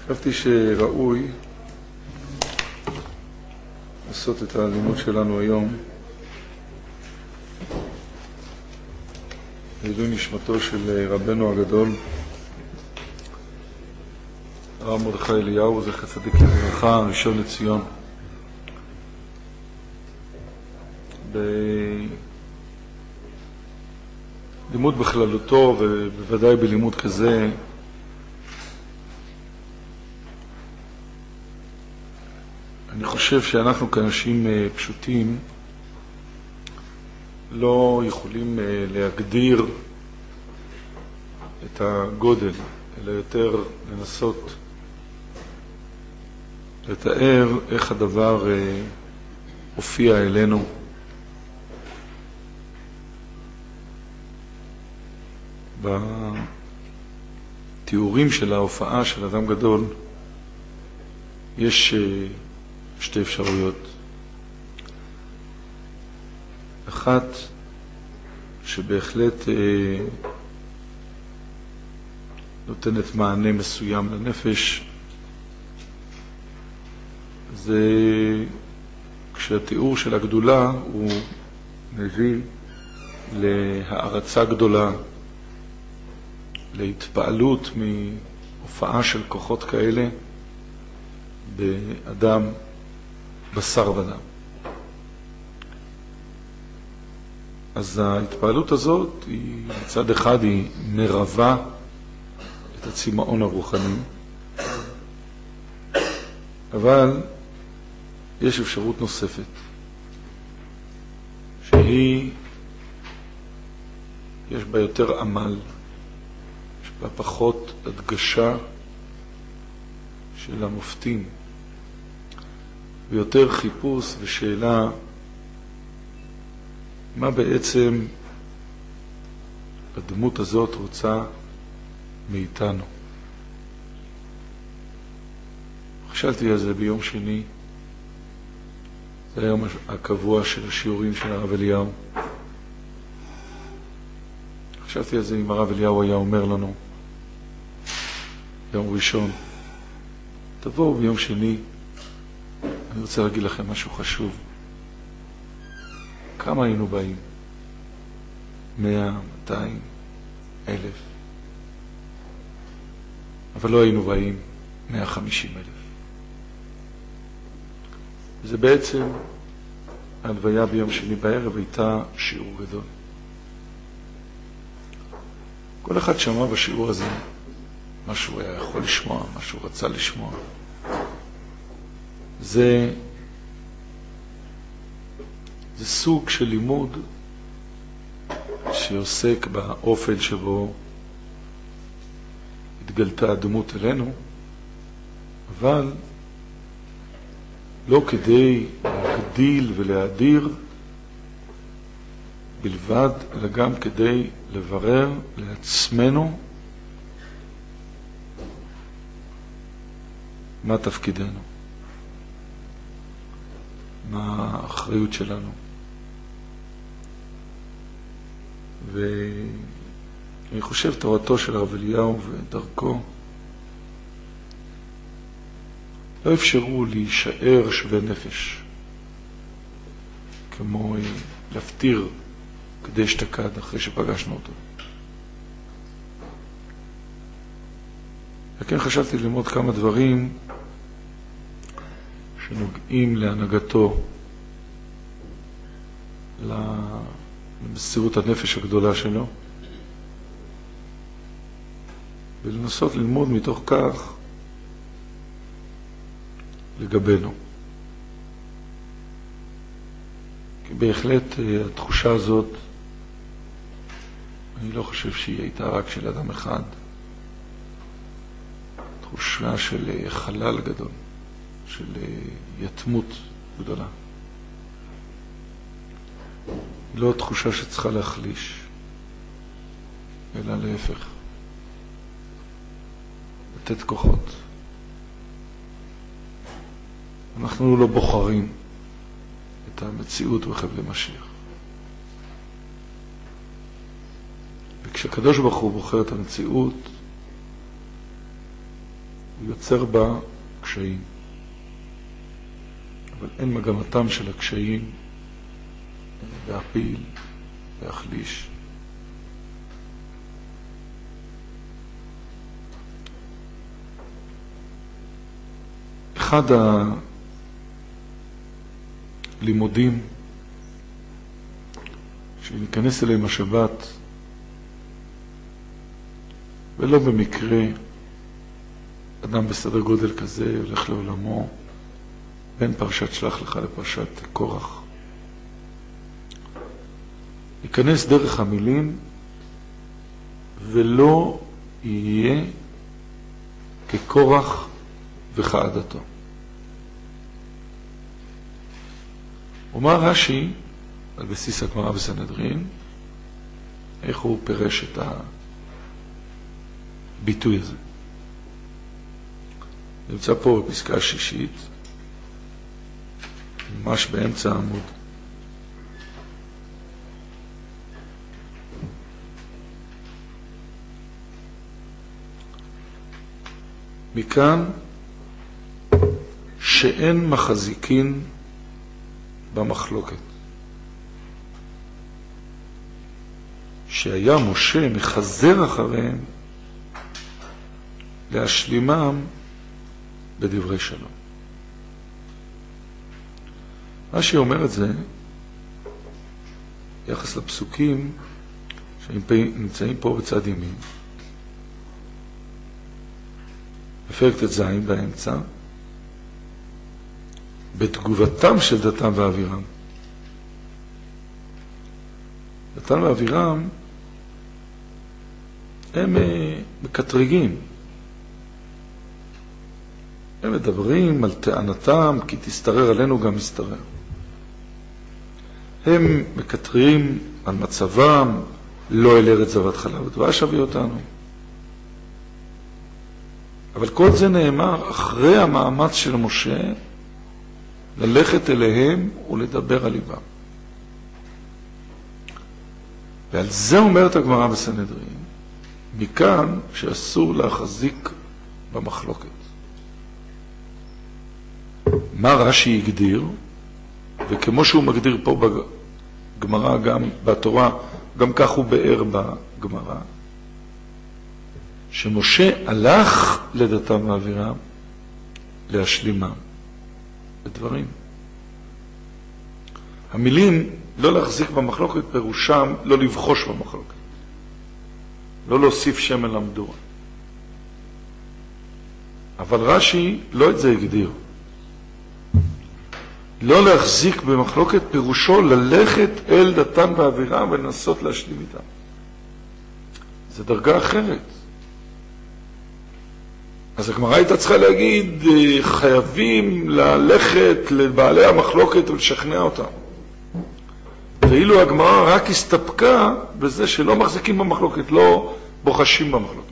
חשבתי שראוי לעשות את הלימוד שלנו היום לעילוי נשמתו של רבנו הגדול הרב מרדכי אליהו זכר צדיק לברכה, ראשון לציון. בלימוד בכללותו ובוודאי בלימוד כזה אני חושב שאנחנו כאנשים פשוטים לא יכולים להגדיר את הגודל, אלא יותר לנסות לתאר איך הדבר הופיע אלינו. בתיאורים של ההופעה של אדם גדול יש שתי אפשרויות. אחת שבהחלט נותנת מענה מסוים לנפש, זה כשהתיאור של הגדולה הוא מביא להערצה גדולה, להתפעלות מהופעה של כוחות כאלה באדם בשר ודם. אז ההתפעלות הזאת היא מצד אחד היא מרבה את הצמאון הרוחני, אבל יש אפשרות נוספת שהיא יש בה יותר עמל, יש בה פחות הדגשה של המופתים ויותר חיפוש ושאלה מה בעצם הדמות הזאת רוצה מאיתנו. חשבתי על זה ביום שני, זה היום הקבוע של השיעורים של הרב אליהו. חשבתי על זה אם הרב אליהו היה אומר לנו יום ראשון תבואו ביום שני, אני רוצה להגיד לכם משהו חשוב. כמה היינו באים? 100, 200, 1,000. אבל לא היינו באים 150,000. זה בעצם, ההלוויה ביום שני בערב הייתה שיעור גדול. כל אחד שמע בשיעור הזה מה שהוא היה יכול לשמוע, מה שהוא רצה לשמוע. זה סוג של לימוד שעוסק באופן שבו התגלתה הדמות אלינו, אבל לא כדי להגדיל ולהאדיר בלבד, אלא גם כדי לברר לעצמנו מה תפקידנו, מה האחריות שלנו. ואני חושב תורתו של הרב אליהו ודרכו לא אפשרו להישאר שווה נפש כמו להפטיר כדי שתקד אחרי שפגשנו אותו. וכן חשבתי ללמוד כמה דברים שנוגעים להנהגתו, למסירות הנפש הגדולה שלו, ולנסות ללמוד מתוך כך לגבינו. כי בהחלט התחושה הזאת, אני לא חושב שהיא הייתה רק של אדם אחד, תחושה של חלל גדול, של יתמות גדולה. לא תחושה שצריכה להחליש, אלא להפך, לתת כוחות. אנחנו לא בוחרים את המציאות בחבלי משיח. וכשהקדוש ברוך הוא בוחר את המציאות, הוא יוצר בה קשיים. אבל אין מגמתם של הקשיים להפיל, להחליש. אחד הלימודים שניכנס אליהם השבת, ולא במקרה אדם בסדר גודל כזה הולך לעולמו, בין פרשת שלח לך לפרשת קורח. ייכנס דרך המילים ולא יהיה כקורח וכעדתו. אומר רש"י, על בסיס הגמרא בסנהדרין, איך הוא פירש את הביטוי הזה. נמצא פה בפסקה השישית, ממש באמצע העמוד. מכאן שאין מחזיקין במחלוקת. שהיה משה מחזר אחריהם להשלימם בדברי שלום. מה שאומר את זה, יחס לפסוקים שנמצאים פה בצד ימין, בפרק ט"ז באמצע, בתגובתם של דתם ואבירם. דתם ואבירם הם מקטרגים. הם מדברים על טענתם, כי תסתרר עלינו גם מסתרר. הם מקטרים על מצבם, לא אל ארץ זבת חלב ודבש הביא אותנו. אבל כל זה נאמר אחרי המאמץ של משה ללכת אליהם ולדבר על ליבם. ועל זה אומרת הגמרא בסנהדרין, מכאן שאסור להחזיק במחלוקת. מה רש"י הגדיר, וכמו שהוא מגדיר פה בגמרא, גם בתורה, גם כך הוא באר בגמרא, שמשה הלך לדתם ואבירם להשלימם בדברים. המילים לא להחזיק במחלוקת פירושם לא לבחוש במחלוקת, לא להוסיף שמן למדורה. אבל רש"י לא את זה הגדיר. לא להחזיק במחלוקת פירושו ללכת אל דתם ואבירם ולנסות להשלים איתם. זו דרגה אחרת. אז הגמרא הייתה צריכה להגיד, חייבים ללכת לבעלי המחלוקת ולשכנע אותם. ואילו הגמרא רק הסתפקה בזה שלא מחזיקים במחלוקת, לא בוחשים במחלוקת.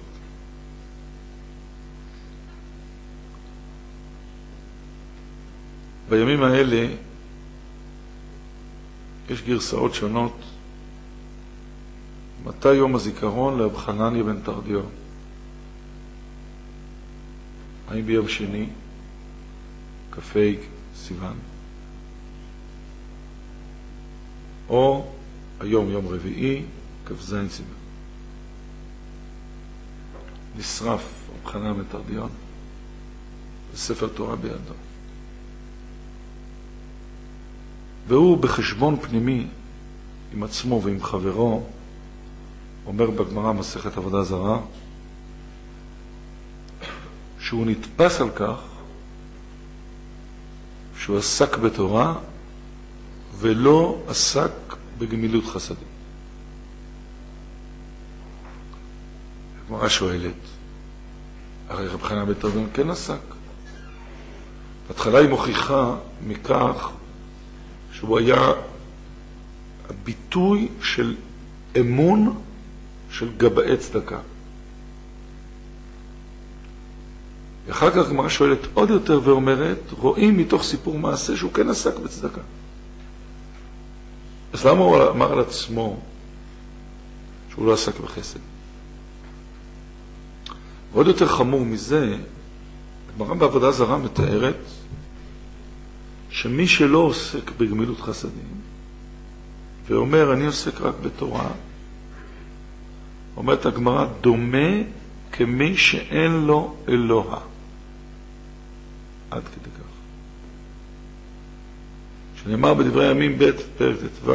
בימים האלה יש גרסאות שונות. מתי יום הזיכרון לרב חנניה בן תרדיון? האם ביום שני, כ"ה סיוון, או היום יום רביעי, כ"ז סיוון? נשרף רב חנניה בן תרדיון בספר תורה בידו. והוא בחשבון פנימי עם עצמו ועם חברו, אומר בגמרא מסכת עבודה זרה, שהוא נתפס על כך שהוא עסק בתורה ולא עסק בגמילות חסדים. הגמרא שואלת, הרי רב חנניה בן תרדיון כן עסק. בהתחלה היא מוכיחה מכך שהוא היה הביטוי של אמון של גבאי צדקה. ואחר כך הגמרא שואלת עוד יותר ואומרת, רואים מתוך סיפור מעשה שהוא כן עסק בצדקה. אז למה הוא אמר על עצמו שהוא לא עסק בחסד? ועוד יותר חמור מזה, הגמרא בעבודה זרה מתארת שמי שלא עוסק בגמילות חסדים ואומר אני עוסק רק בתורה, אומרת הגמרא, דומה כמי שאין לו אלוה. עד כדי כך. שנאמר בדברי הימים ב' פרק ט"ו,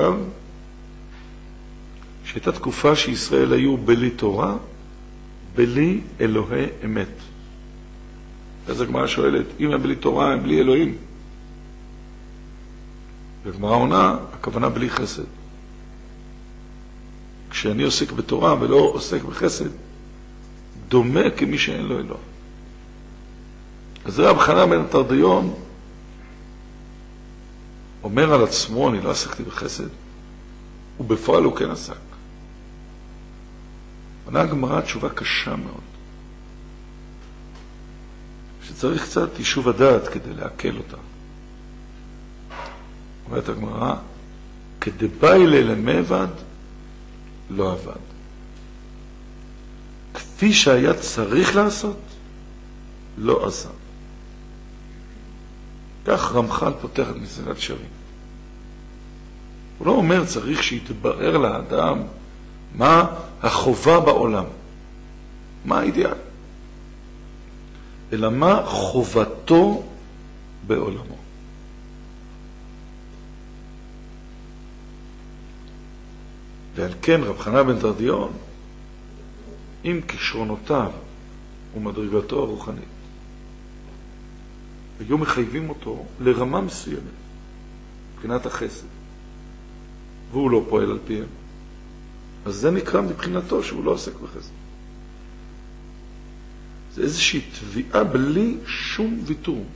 שהייתה תקופה שישראל היו בלי תורה, בלי אלוהי אמת. אז הגמרא שואלת, אם הם בלי תורה, הם בלי אלוהים. והגמרא עונה, הכוונה בלי חסד. כשאני עוסק בתורה ולא עוסק בחסד, דומה כמי שאין לו אלוה. אז רב חנן בן תרדיון אומר על עצמו, אני לא עסקתי בחסד, ובפועל הוא כן עסק. עונה הגמרא תשובה קשה מאוד, שצריך קצת יישוב הדעת כדי להקל אותה. אומרת הגמרא, כדבאי ללמבד לא עבד. כפי שהיה צריך לעשות, לא עשה. כך רמח"ל פותח את מסילת ישרים. הוא לא אומר צריך שיתברר לאדם מה החובה בעולם, מה האידיאל, אלא מה חובתו בעולמו. ועל כן רב חנן בן תרדיון, עם כישרונותיו ומדרגתו הרוחנית, היו מחייבים אותו לרמה מסוימת, מבחינת החסד, והוא לא פועל על פיהם. אז זה נקרא מבחינתו שהוא לא עוסק בחסד. זה איזושהי תביעה בלי שום ויתור.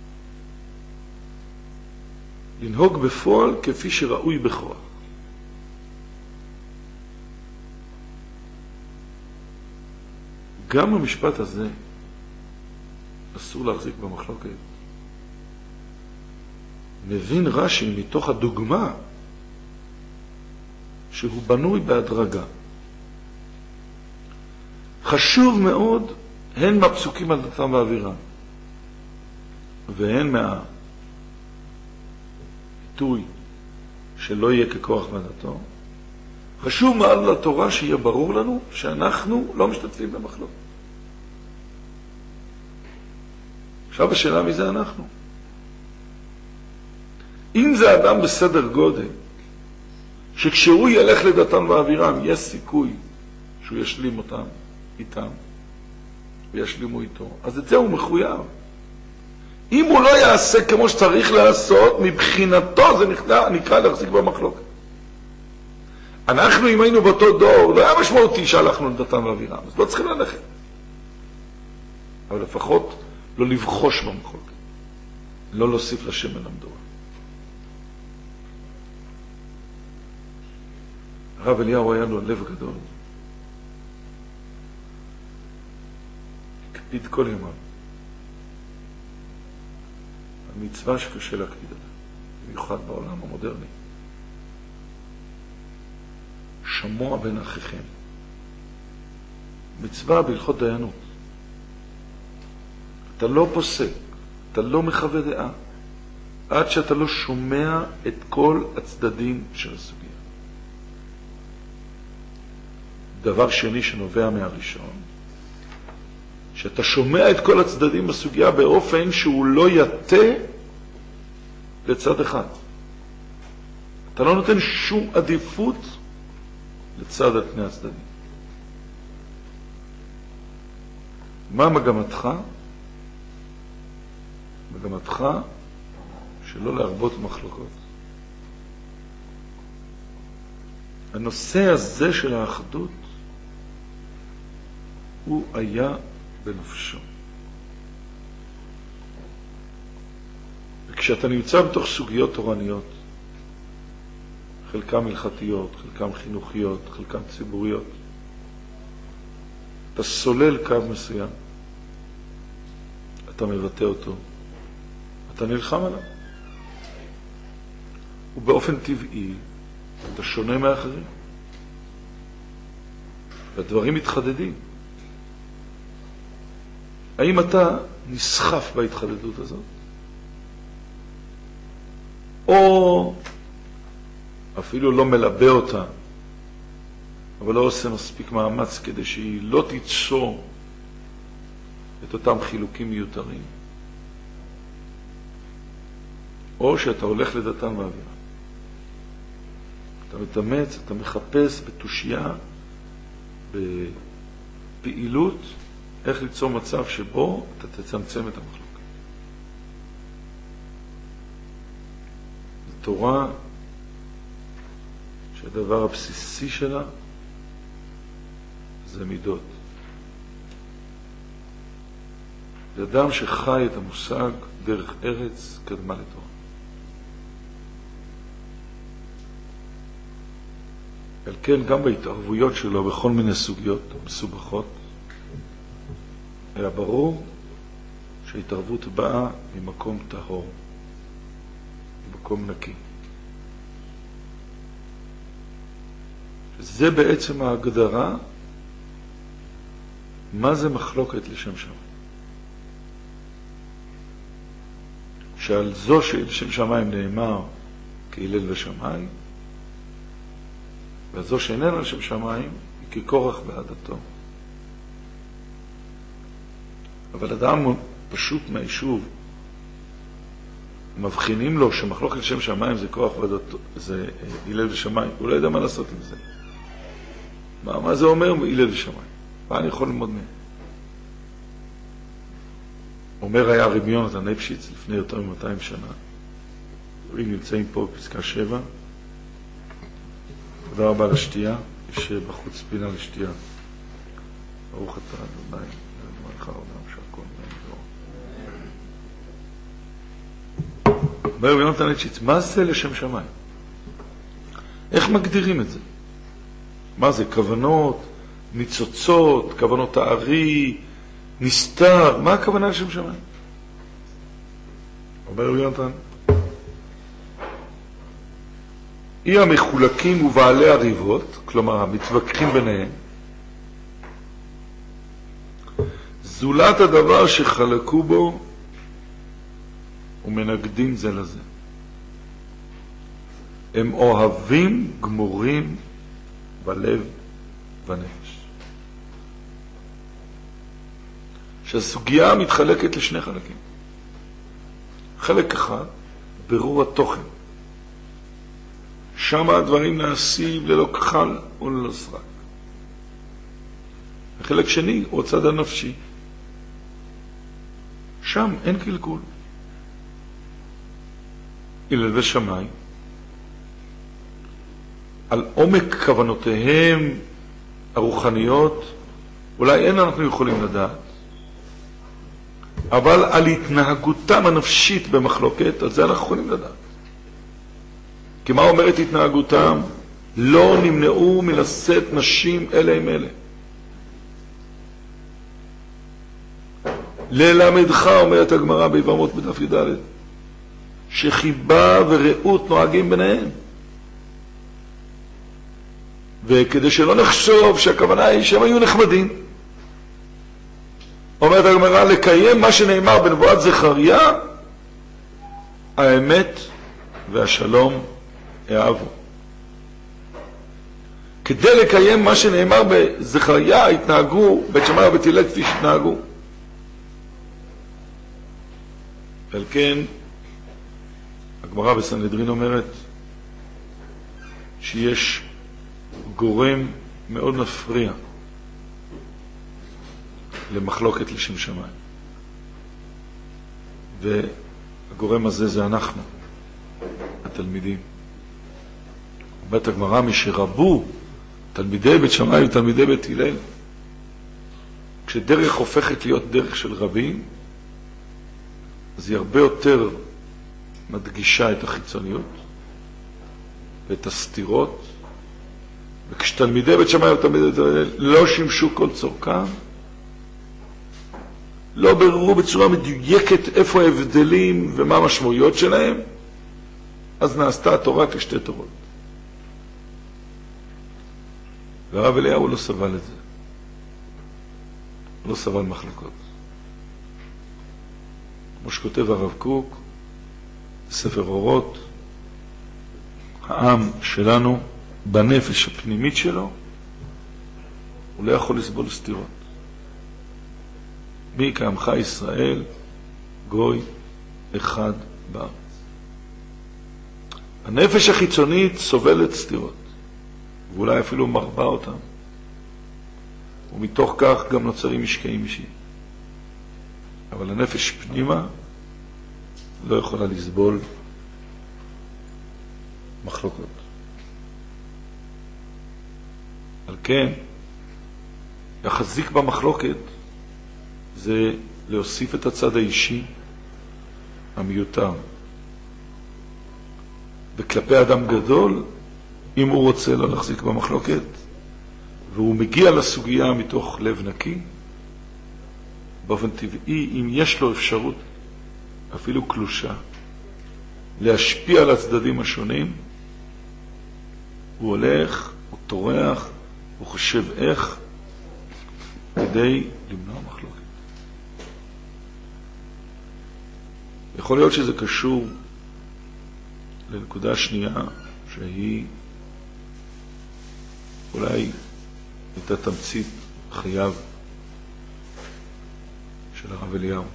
לנהוג בפועל כפי שראוי בכוח. גם המשפט הזה אסור להחזיק במחלוקת. מבין רש"י מתוך הדוגמה שהוא בנוי בהדרגה. חשוב מאוד הן מהפסוקים על דתם ואווירם והן מהביטוי שלא יהיה ככוח ועדתו. חשוב מאוד לתורה שיהיה ברור לנו שאנחנו לא משתתפים במחלוקת. עכשיו השאלה מי זה אנחנו. אם זה אדם בסדר גודל, שכשהוא ילך לדתן ואווירם, יש סיכוי שהוא ישלים אותם איתם, וישלימו איתו, אז את זה הוא מחויב. אם הוא לא יעשה כמו שצריך לעשות, מבחינתו זה נקרא להחזיק במחלוקת. אנחנו, אם היינו באותו דור, לא היה משמעותי שהלכנו לדתן ואווירם, אז לא צריכים ללכת. אבל לפחות לא לבחוש במחלוקת, לא להוסיף לשמן למדורה. הרב אליהו היה לו לב גדול. הקפיד כל ימיו. המצווה שקשה להקפיד עליה, במיוחד בעולם המודרני. שמוע בין אחיכם. מצווה בהלכות דיינות. אתה לא פוסק, אתה לא מחווה דעה, עד שאתה לא שומע את כל הצדדים של הסוגיה. דבר שני שנובע מהראשון, שאתה שומע את כל הצדדים בסוגיה באופן שהוא לא יתה לצד אחד. אתה לא נותן שום עדיפות לצד על פני הצדדים. מה מגמתך? מגמתך שלא להרבות מחלוקות. הנושא הזה של האחדות הוא היה בנפשו. וכשאתה נמצא בתוך סוגיות תורניות, חלקם הלכתיות, חלקם חינוכיות, חלקם ציבוריות, אתה סולל קו מסוים, אתה מבטא אותו, אתה נלחם עליו. ובאופן טבעי, אתה שונה מאחרים. והדברים מתחדדים. האם אתה נסחף בהתחדדות הזאת? או אפילו לא מלבה אותה, אבל לא עושה מספיק מאמץ כדי שהיא לא תיצור את אותם חילוקים מיותרים. או שאתה הולך לדתן ואווירה. אתה מתאמץ, אתה מחפש בתושייה, בפעילות, איך ליצור מצב שבו אתה תצמצם את המחלוקת. זו תורה שהדבר הבסיסי שלה זה מידות. זה אדם שחי את המושג דרך ארץ קדמה לתורה. על כן גם בהתערבויות שלו בכל מיני סוגיות מסובכות היה ברור שההתערבות באה ממקום טהור, ממקום נקי. זה בעצם ההגדרה מה זה מחלוקת לשם שמיים. שעל זו שלשם שמיים נאמר כהלל ושמיים, וזו שאיננה לשם שמיים היא כקורח בעדתו. אבל אדם פשוט מהיישוב מבחינים לו שמחלוקת לשם שמיים זה כורח בעדתו, זה הלל ושמיים. הוא לא יודע מה לעשות עם זה. מה זה אומר הלל ושמיים? מה אני יכול ללמוד מהם? אומר היה רבי יונתן אפשיץ לפני יותר מ-200 שנה. דברים נמצאים פה בפסקה 7. תודה רבה לשתייה. יש בחוץ פינה לשתייה. ברוך אתה אדוני, מלך העולם שהכל נעים ואור. אומר רבי יונתן אפשיץ, מה זה לשם שמיים? איך מגדירים את זה? מה זה? כוונות, ניצוצות, כוונות הארי, נסתר, מה הכוונה לשם שמיים? אומר רבי יונתן, אי המחולקים ובעלי הריבות, כלומר המתווכחים ביניהם, זולת הדבר שחלקו בו ומנגדים זה לזה. הם אוהבים גמורים בלב ונפש. שהסוגיה מתחלקת לשני חלקים. חלק אחד, ברור התוכן. שם הדברים נעשים ללא כחל וללא סרק. החלק שני הוא הצד הנפשי. שם אין קלקול. הלל ושמיים, על עומק כוונותיהם הרוחניות, אולי אין אנחנו יכולים לדעת, אבל על התנהגותם הנפשית במחלוקת, על זה אנחנו יכולים לדעת. כי מה אומרת התנהגותם? לא נמנעו מלשאת נשים אלה עם אלה. ללמדך, אומרת הגמרא ביבמות בדף י"ד, שחיבה ורעות נוהגים ביניהם. וכדי שלא נחשוב שהכוונה היא שהם היו נחמדים, אומרת הגמרא, לקיים מה שנאמר בנבואת זכריה, האמת והשלום אהבו. כדי לקיים מה שנאמר בזכריה, התנהגו בית שמאי ובית הלל כפי שהתנהגו. על כן, הגמרא בסנהדרין אומרת שיש גורם מאוד מפריע למחלוקת לשם שמיים. והגורם הזה זה אנחנו, התלמידים. אומרת הגמרא, משרבו תלמידי בית שמאי ותלמידי בית הלל, כשדרך הופכת להיות דרך של רבים, אז היא הרבה יותר מדגישה את החיצוניות ואת הסתירות, וכשתלמידי בית שמאי ותלמידי בית הלל לא שימשו כל צורכם, לא בררו בצורה מדויקת איפה ההבדלים ומה המשמעויות שלהם, אז נעשתה התורה כשתי תורות. והרב אליהו לא סבל את זה. לא סבל מחלקות. כמו שכותב הרב קוק, ספר אורות, העם שלנו, בנפש הפנימית שלו, הוא לא יכול לסבול סתירות. מי כעמך ישראל, גוי אחד בארץ. הנפש החיצונית סובלת סתירות, ואולי אפילו מרבה אותם. ומתוך כך גם נוצרים משקעים אישיים. אבל הנפש פנימה לא יכולה לסבול מחלוקות. על כן, להחזיק במחלוקת זה להוסיף את הצד האישי המיותר. וכלפי אדם גדול, אם הוא רוצה לא להחזיק במחלוקת, והוא מגיע לסוגיה מתוך לב נקי, באופן טבעי, אם יש לו אפשרות, אפילו קלושה, להשפיע על הצדדים השונים, הוא הולך, הוא טורח, הוא חושב איך, כדי למנוע מחלוקת. יכול להיות שזה קשור לנקודה שנייה, שהיא אולי הייתה תמצית חייו של הרב אליהו,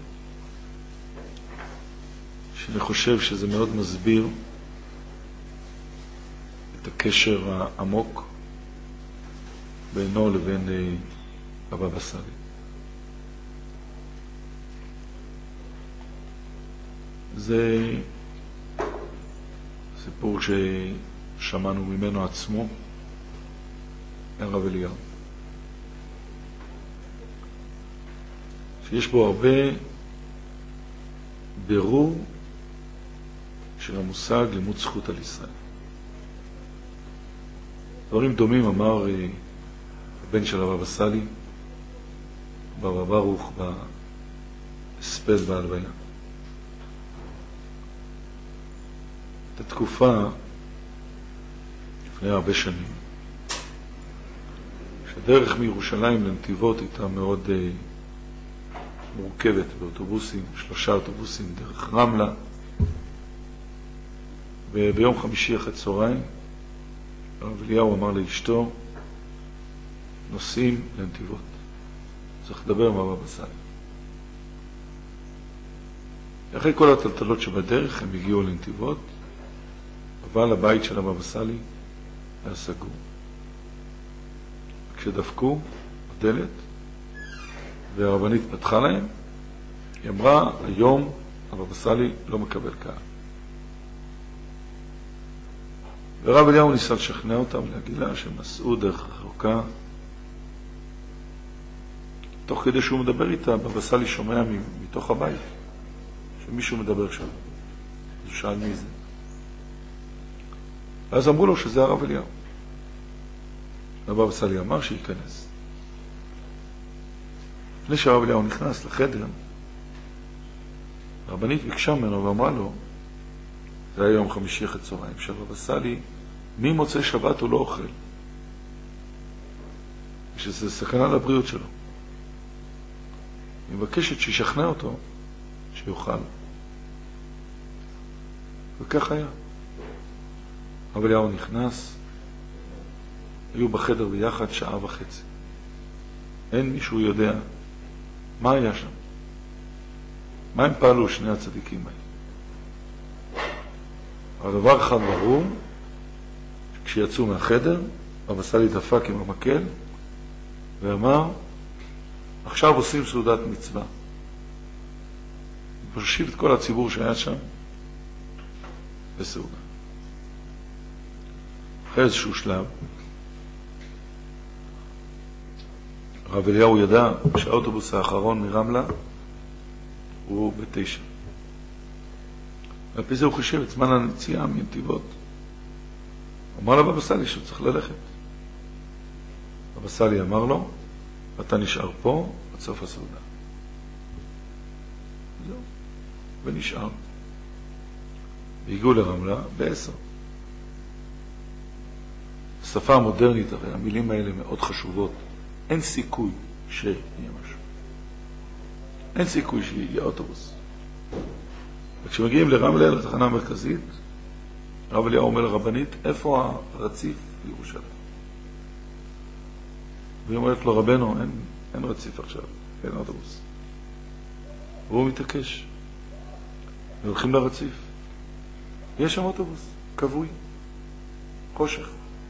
שאני חושב שזה מאוד מסביר את הקשר העמוק בינו לבין הבבא סאלי. זה סיפור ששמענו ממנו עצמו, הרב אליהו, שיש בו הרבה בירור של המושג לימוד זכות על ישראל. דברים דומים אמר הבן של הבבא סאלי, בבא ברוך, בהספד בהלוויה. את התקופה לפני הרבה שנים, שדרך מירושלים לנתיבות הייתה מאוד מורכבת באוטובוסים, 3 אוטובוסים דרך רמלה, וביום חמישי אחרי צהריים הרב אליהו אמר לאשתו, נוסעים לנתיבות, צריך לדבר עם הבבא סאלי. אחרי כל הטלטלות שבדרך הם הגיעו לנתיבות, אבל הבית של הבבא סאלי היה סגור. כשדפקו בדלת והרבנית פתחה להם, היא אמרה, היום הבבא סאלי לא מקבל קהל. ורב אליהו ניסה לשכנע אותם, להגיד לה שהם נסעו דרך רחוקה. תוך כדי שהוא מדבר איתה, הבבא סאלי שומע מתוך הבית שמישהו מדבר שם. אז הוא שאל מי זה. ואז אמרו לו שזה הרב אליהו. הבבא סאלי אמר שייכנס. לפני שהרב אליהו נכנס לחדר, הרבנית ביקשה ממנו ואמרה לו, זה היה יום חמישי אחרי צהריים, שהבבא סאלי ממוצאי שבת הוא לא אוכל, ושזה סכנה לבריאות שלו. היא מבקשת שישכנע אותו שיוכל. וכך היה. הרב אליהו נכנס, היו בחדר ביחד 1.5 שעות. אין מישהו יודע מה היה שם. מה הם פעלו שני הצדיקים האלה? אבל דבר אחד ברור, כשיצאו מהחדר, הבבא סאלי דפק עם המקל ואמר, עכשיו עושים סעודת מצווה. פשוט את כל הציבור שהיה שם בסעודה. אחרי איזשהו שלב, הרב אליהו ידע שהאוטובוס האחרון מרמלה הוא ב9. ועל פי זה הוא חישב את זמן הנציאה מנתיבות. הוא אמר לבבא סאלי שהוא צריך ללכת. הבבא סאלי אמר לו, אתה נשאר פה עד סוף הסעודה. זהו. ונשאר. והגיעו לרמלה ב10. בשפה המודרנית, הרי המילים האלה מאוד חשובות. אין סיכוי שיהיה משהו. אין סיכוי שיהיה אוטובוס. וכשמגיעים לרמלה, לתחנה המרכזית, הרב אליהו אומר לרבנית, איפה הרציף לירושלים? והיא אומרת לו, רבנו, אין רציף עכשיו, אין אוטובוס. והוא מתעקש. והולכים לרציף. יש שם אוטובוס, כבוי, חושך.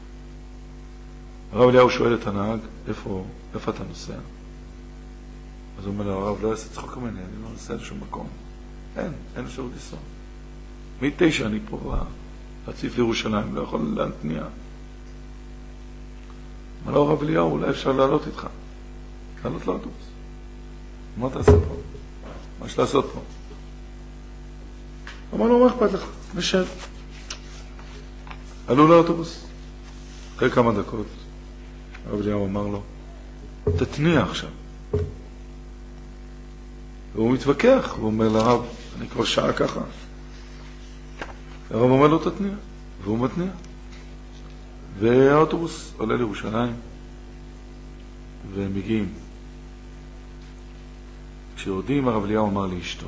הרב אליהו שואל את הנהג, איפה אתה נוסע? אז הוא אומר לו, הרב, לא יעשה צחוק ממני, אני לא נוסע לשום מקום. אין אפשרות לנסוע. מ-9 אני פה ברציף לירושלים, לא יכול להנתניע. אמר לו, הרב אליהו, אולי אפשר לעלות איתך. לעלות לאוטובוס. מה תעשה פה? מה יש לעשות פה? אמר לו, מה אכפת לך? נשב. עלו לאוטובוס. אחרי כמה דקות, הרב אליהו אמר לו, תתניע עכשיו. והוא מתווכח, הוא אומר לרב, אני כבר שעה ככה. הרב אומר לו, תתניע. והוא מתניע. והאוטובוס עולה לירושלים, והם מגיעים. כשיורדים, הרב אליהו אמר לאשתו,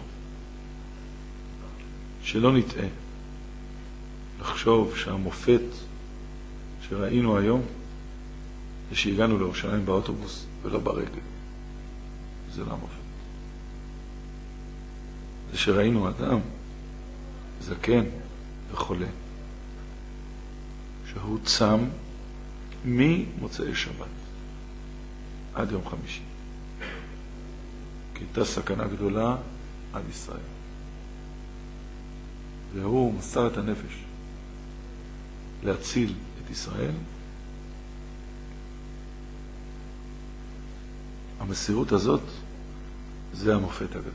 שלא נטעה, לחשוב שהמופת שראינו היום, זה שהגענו לירושלים באוטובוס ולא ברגל. זה לא המופת. זה שראינו אדם, זקן וחולה, שהוא צם ממוצאי שבת עד יום חמישי. כי הייתה סכנה גדולה עד ישראל. והוא מסר את הנפש להציל את ישראל. המסירות הזאת זה המופת הגדול.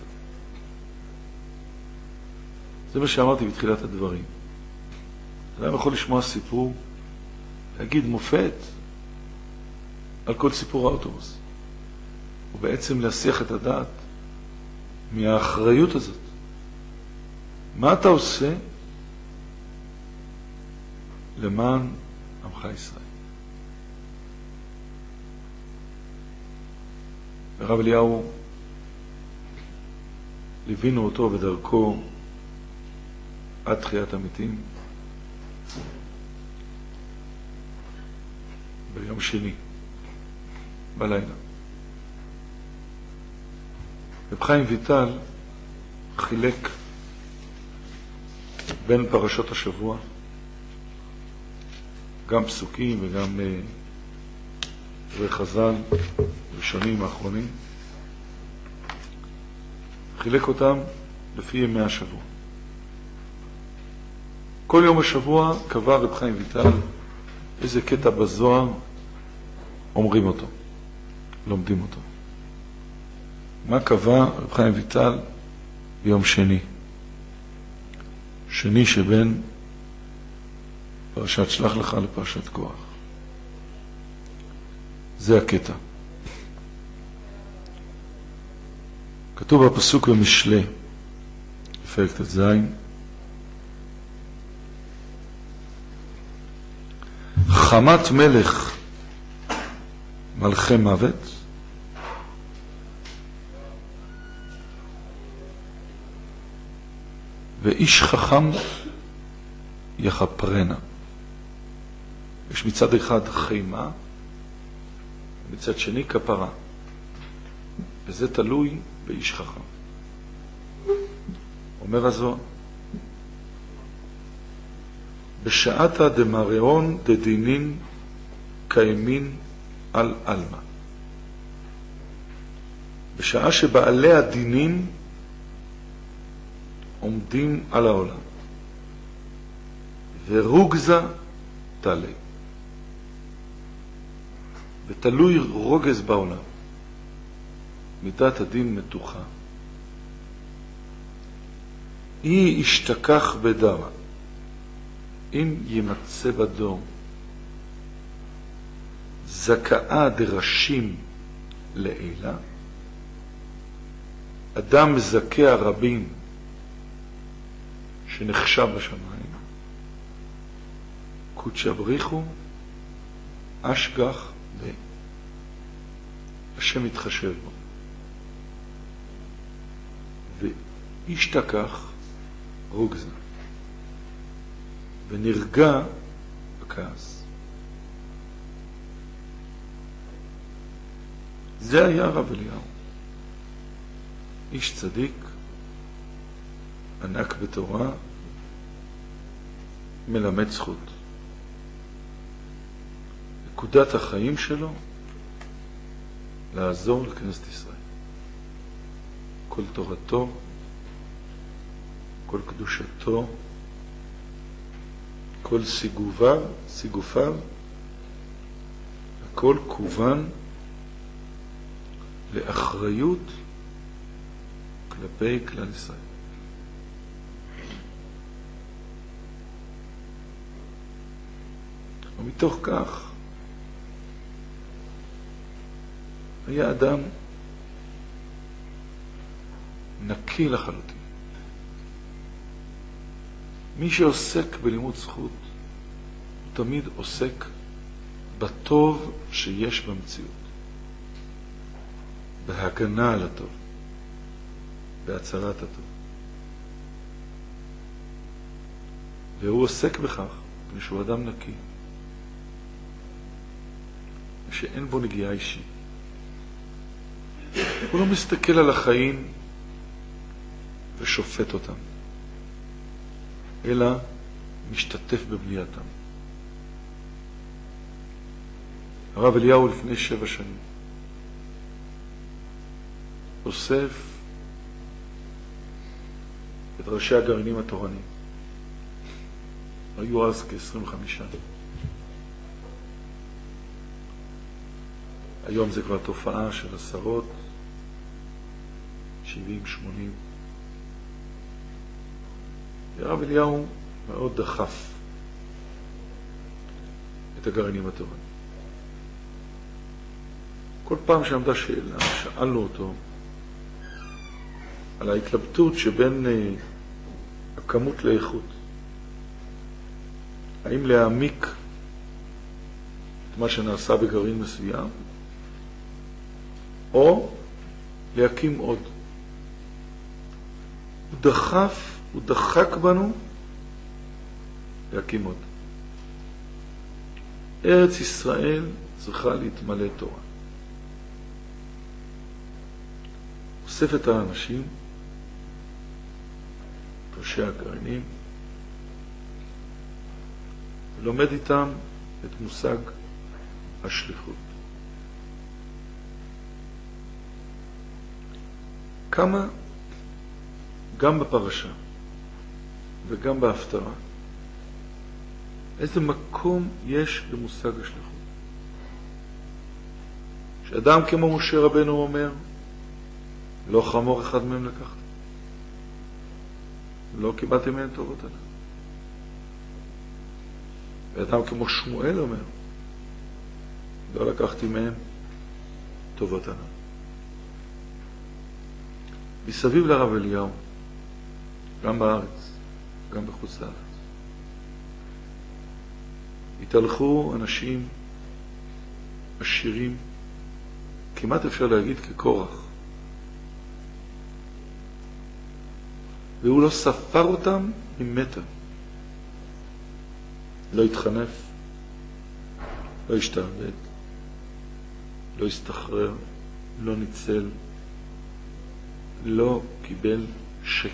זה מה שאמרתי בתחילת הדברים. אדם יכול לשמוע סיפור, להגיד מופת על כל סיפור האוטובוס. ובעצם להסיח את הדעת מהאחריות הזאת. מה אתה עושה למען עמך ישראל? הרב אליהו, ליווינו אותו בדרכו עד תחיית המתים ביום שני בלילה. רב חיים ויטל חילק בין פרשות השבוע, גם פסוקים וגם דברי חז"ל ראשונים האחרונים, חילק אותם לפי ימי השבוע. כל יום השבוע קבע רב חיים ויטל איזה קטע בזוהר אומרים אותו, לומדים אותו. מה קבע רב חיים ויטל ביום שני? שני שבין פרשת שלח לך לפרשת כוח. זה הקטע. כתוב בפסוק במשלי, בפרק ט"ז, חמת מלך מלכי מוות, ואיש חכם יחפרנה. יש מצד אחד חימה, מצד שני כפרה. וזה תלוי באיש חכם. אומר הזוהר, בשעתה דמריאון דדינין קיימין על אלמה. בשעה שבעלי הדינים עומדים על העולם. ורוגזה תעלה. ותלוי רוגז בעולם. מידת הדין מתוחה. היא השתכח בדמה. אם ימצא בדור זכאה דרשים לעילה, אדם מזכה הרבים שנחשב בשמיים, קודשא בריחו אשגח ב. השם מתחשב בו. וישתכח רוגזה, ונרגע בכעס. זה היה הרב אליהו, איש צדיק, ענק בתורה, מלמד זכות. נקודת החיים שלו לעזור לכנסת ישראל. כל תורתו, כל קדושתו, כל סיגופיו, הכל כוון לאחריות כלפי כלל ישראל. ומתוך כך היה אדם נקי לחלוטין. מי שעוסק בלימוד זכות, הוא תמיד עוסק בטוב שיש במציאות, בהגנה על הטוב, בהצלת הטוב. והוא עוסק בכך משהו אדם נקי, שאין בו נגיעה אישית. הוא לא מסתכל על החיים ושופט אותם, אלא משתתף בבנייתם. הרב אליהו לפני 7 שנים אוסף את ראשי הגרעינים התורניים. היו אז כ-25. היום זה כבר תופעה של עשרות, 70, 80. הרב אליהו מאוד דחף את הגרעינים התורניים. כל פעם שעמדה שאלה, שאלנו אותו על ההתלבטות שבין הכמות לאיכות. האם להעמיק את מה שנעשה בגרעין מסוים, או להקים עוד. הוא דחק בנו להקים עוד. ארץ ישראל צריכה להתמלא תורה. אוסף את האנשים, את ראשי הגרעינים, ולומד איתם את מושג השליחות. כמה, גם בפרשה וגם בהפטרה, איזה מקום יש למושג השליחות. שאדם כמו משה רבנו אומר, לא חמור אחד מהם לקחת, לא קיבלתי מהם טובות עליו. ואדם כמו שמואל אומר, לא לקחתי מהם טובות עליו. מסביב לרב אליהו, גם בארץ, גם בחוץ לארץ, התהלכו אנשים עשירים, כמעט אפשר להגיד כקורח, והוא לא ספר אותם ממטר. לא התחנף, לא השתעבד, לא הסתחרר, לא ניצל, לא קיבל שקל.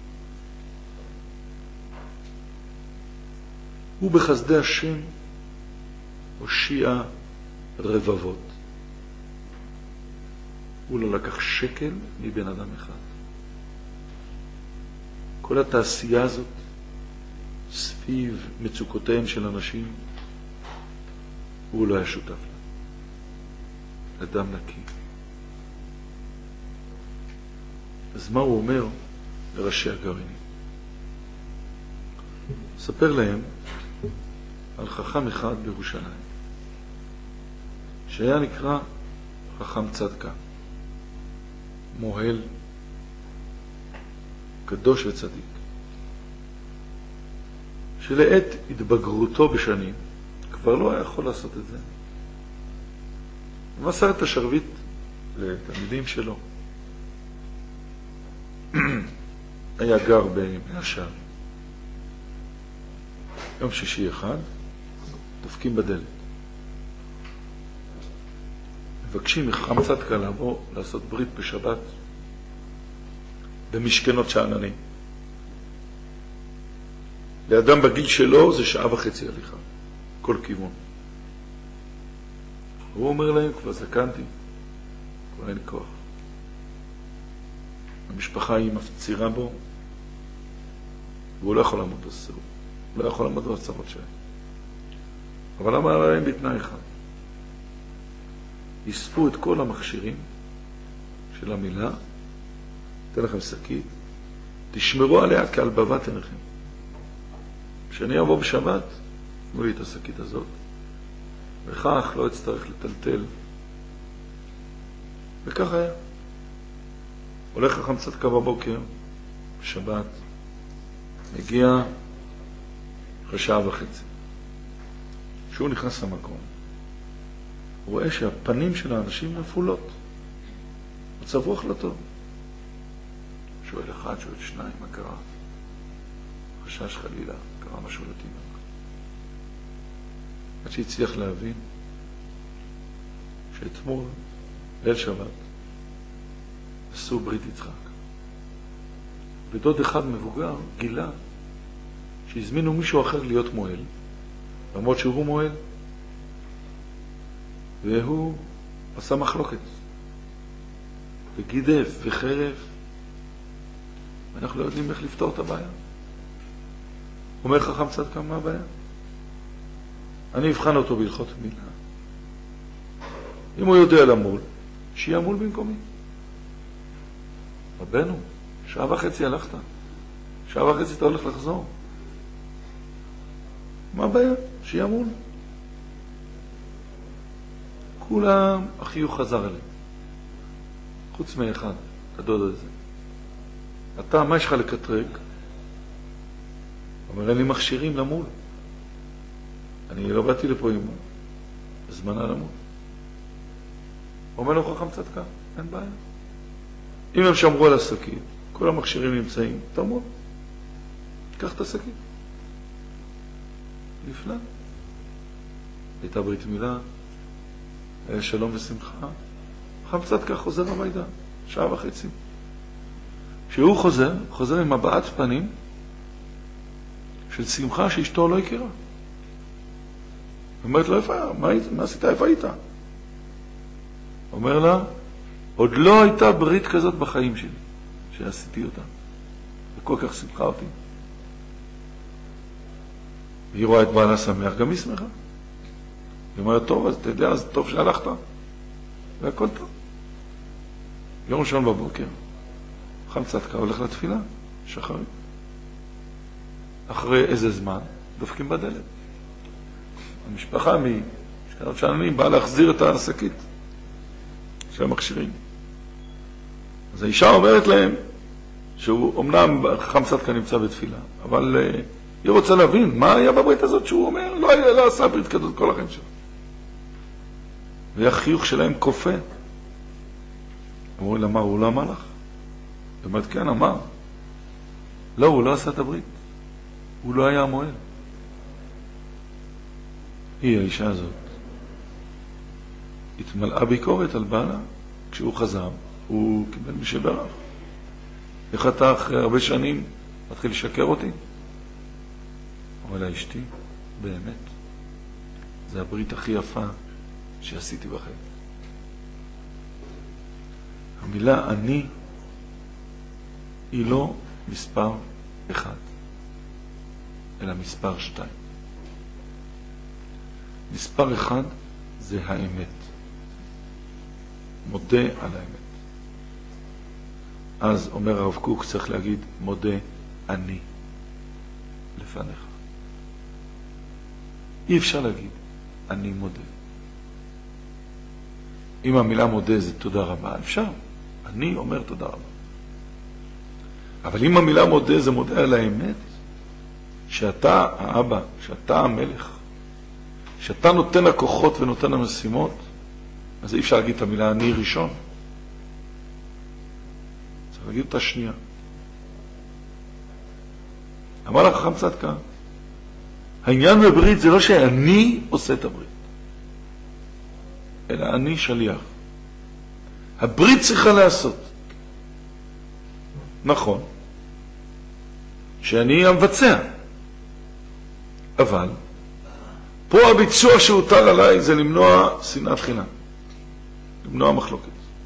הוא בחסדי השם הושיע רבבות. הוא לא לקח שקל מבן אדם אחד. כל התעשייה הזאת סביב מצוקותיהם של אנשים, הוא לא היה שותף לה. אדם נקי. אז מה הוא אומר לראשי הגרעינים? ספר להם על חכם אחד בירושלים, שהיה נקרא חכם צדקה, מוהל, קדוש וצדיק, שלעת התבגרותו בשנים כבר לא היה יכול לעשות את זה. הוא מסר את השרביט לתלמידים שלו. היה גר במאה. יום שישי אחד, דופקים בדלת. מבקשים מחכם צדקה לבוא לעשות ברית בשבת במשכנות שאננים. לאדם בגיל שלו זה 1.5 שעה הליכה, כל כיוון. הוא אומר להם, כבר זקנתי, כבר אין לי כוח. המשפחה היא מפצירה בו, והוא לא יכול לעמוד בסירוב, הוא לא יכול לעמוד בצרות שלהם. אבל אמר להם בתנאי אחד, יספו את כל המכשירים של המילה, אתן לכם שקית, תשמרו עליה כעל בבת עיניכם. כשאני אבוא בשבת, תנו לי את השקית הזאת, וכך לא אצטרך לטלטל. וכך היה. הולך חכם צדקה בבוקר, בשבת, מגיע אחרי 1.5 שעה. כשהוא נכנס למקום, הוא רואה שהפנים של האנשים נפולות. מצב רוח לא טוב. שואל אחד, שואל שניים, מה קרה? חשש חלילה, קרה משהו לתינוק. עד שהצליח להבין שאתמול, ליל שבת, עשו ברית יצחק. ודוד אחד מבוגר גילה שהזמינו מישהו אחר להיות מועל, למרות שהוא מועל, והוא עשה מחלוקת, וגידף וחרף, ואנחנו לא יודעים איך לפתור את הבעיה. אומר חכם צדקה, מה הבעיה? אני אבחן אותו בהלכות מילה. אם הוא יודע למול, שיעמול במקומי. רבנו, 1.5 שעה הלכת. 1.5 שעה אתה הולך לחזור. מה הבעיה? שיעמול. כולם, החיוך חזר אליהם. חוץ מאחד, הדוד הזה. אתה, מה יש לך לקטרק? אומר, אין לי מכשירים למול. אני לא באתי לפה עם זמנה למול. אומר לו חכם צדקה, אין בעיה. אם הם שמרו על השקית, כל המכשירים נמצאים, תמול. קח את השקית. נפלא. הייתה ברית מילה, היה שלום ושמחה. חכם צדקה חוזר הביתה, 1.5 שעה. כשהוא חוזר עם מבעת פנים של שמחה שאשתו לא הכירה. אומרת לו, מה עשית? איפה היית? אומר לה, עוד לא הייתה ברית כזאת בחיים שלי, שעשיתי אותה. וכל כך שמחה אותי. והיא רואה את בעלה שמח, גם היא שמחה. היא אומרת, טוב, אז אתה יודע, אז טוב שהלכת. והכל טוב. יום ראשון בבוקר, חכם צדקה הולך לתפילה, שחרית. אחרי איזה זמן, דופקים בדלת. המשפחה משכנות שאננים באה להחזיר את השקית של המכשירים. אז האישה אומרת להם שהוא אומנם חכם צדקה נמצא בתפילה, אבל היא רוצה להבין מה היה בברית הזאת שהוא אומר, לא עשה ברית כזאת כל החיים שלו. והחיוך שלהם קופא. אמרו לה, מה, הוא לא אמר לך? היא אומרת, כן, אמר. לא, הוא לא עשה את הברית. הוא לא היה המועל. היא, האישה הזאת, התמלאה ביקורת על בעלה. כשהוא חזר, הוא קיבל משברך. איך אתה אחרי הרבה שנים מתחיל לשקר אותי? אבל לה, אשתי, באמת, זה הברית הכי יפה שעשיתי בחיים. המילה אני היא לא מספר 1, אלא מספר 2. מספר 1 זה האמת. מודה על האמת. אז אומר הרב קוק, צריך להגיד, מודה אני לפניך. אי אפשר להגיד, אני מודה. אם המילה מודה זה תודה רבה, אפשר. אני אומר תודה רבה. אבל אם המילה מודה זה מודה על האמת, שאתה האבא, שאתה המלך, שאתה נותן הכוחות ונותן המשימות, אז אי אפשר להגיד את המילה אני ראשון. צריך להגיד אותה שנייה. אמר לחכם צדקה, העניין בברית זה לא שאני עושה את הברית, אלא אני שליח. הברית צריכה לעשות. נכון, שאני המבצע, אבל פה הביצוע שהוטל עליי זה למנוע שנאת חינם, למנוע מחלוקת.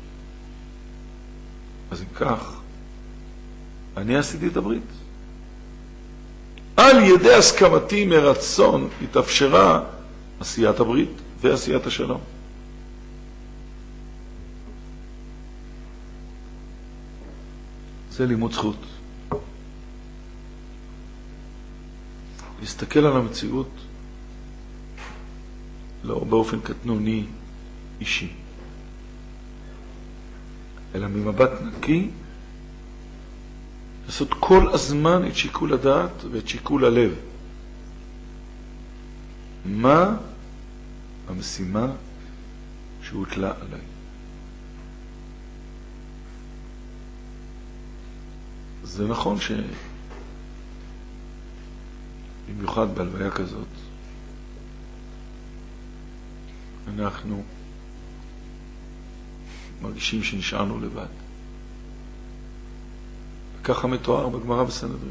אז אם כך, אני עשיתי את הברית. על ידי הסכמתי מרצון התאפשרה עשיית הברית ועשיית השלום. זה לימוד זכות. להסתכל על המציאות לא באופן קטנוני אישי, אלא ממבט נקי, לעשות כל הזמן את שיקול הדעת ואת שיקול הלב. מה המשימה שהוטלה עליי? זה נכון במיוחד בהלוויה כזאת, אנחנו מרגישים שנשארנו לבד. וככה מתואר בגמרא בסנהדרין.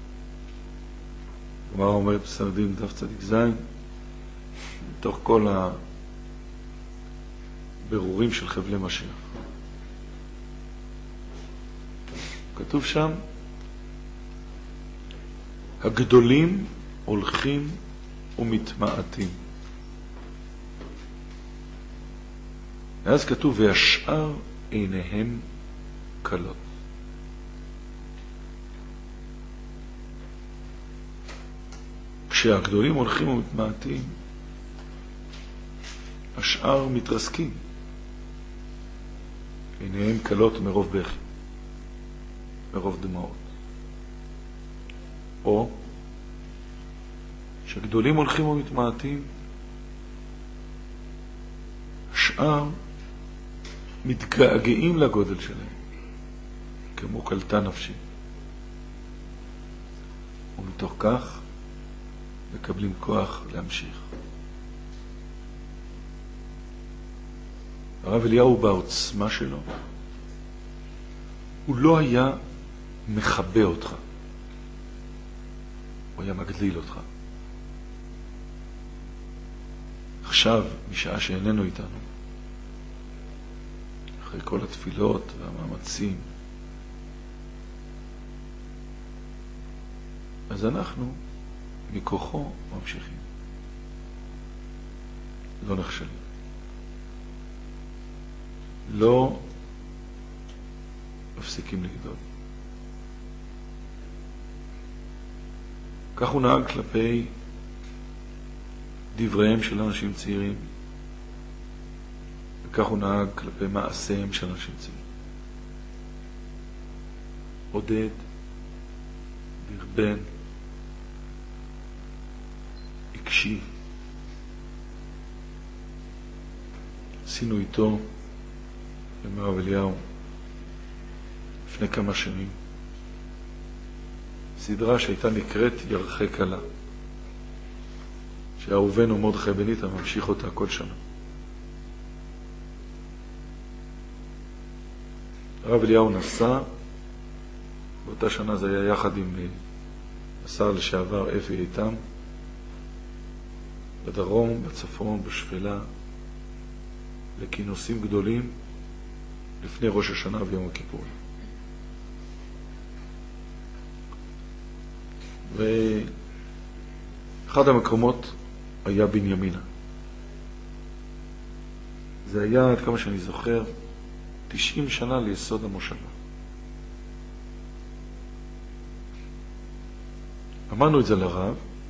הגמרא אומרת בסנהדרין דף צדיק זין, מתוך כל הבירורים של חבלי משיח. כתוב שם, הגדולים הולכים ומתמעטים. ואז כתוב, והשאר עיניהם קלות. כשהגדולים הולכים ומתמעטים, השאר מתרסקים. עיניהם קלות מרוב בכי, מרוב דמעות. או כשהגדולים הולכים ומתמעטים, השאר מתגעגעים לגודל שלהם, כמו קלטה נפשי. ומתוך כך מקבלים כוח להמשיך. הרב אליהו בעוצמה שלו, הוא לא היה מחבא אותך, הוא היה מגדיל אותך. עכשיו, משעה שאיננו איתנו, אחרי כל התפילות והמאמצים, אז אנחנו מכוחו ממשיכים. לא נכשלים. לא מפסיקים לגדול. כך הוא נהג כלפי דבריהם של אנשים צעירים, וכך הוא נהג כלפי מעשיהם של אנשים צעירים. עודד, דרבן, הקשיב. עשינו איתו, עם הרב אליהו, לפני כמה שנים, סדרה שהייתה נקראת ירחי קלה, שהאהובנו מרדכי בניטה ממשיך אותה כל שנה. הרב אליהו נסע, באותה שנה זה היה יחד עם השר לשעבר אפי איתם, בדרום, בצפון, בשפלה, לכינוסים גדולים לפני ראש השנה ויום הכיפור. ואחד המקומות היה בנימינה. זה היה, עד כמה שאני זוכר, 90 שנה ליסוד המושבה. אמרנו את זה לרב,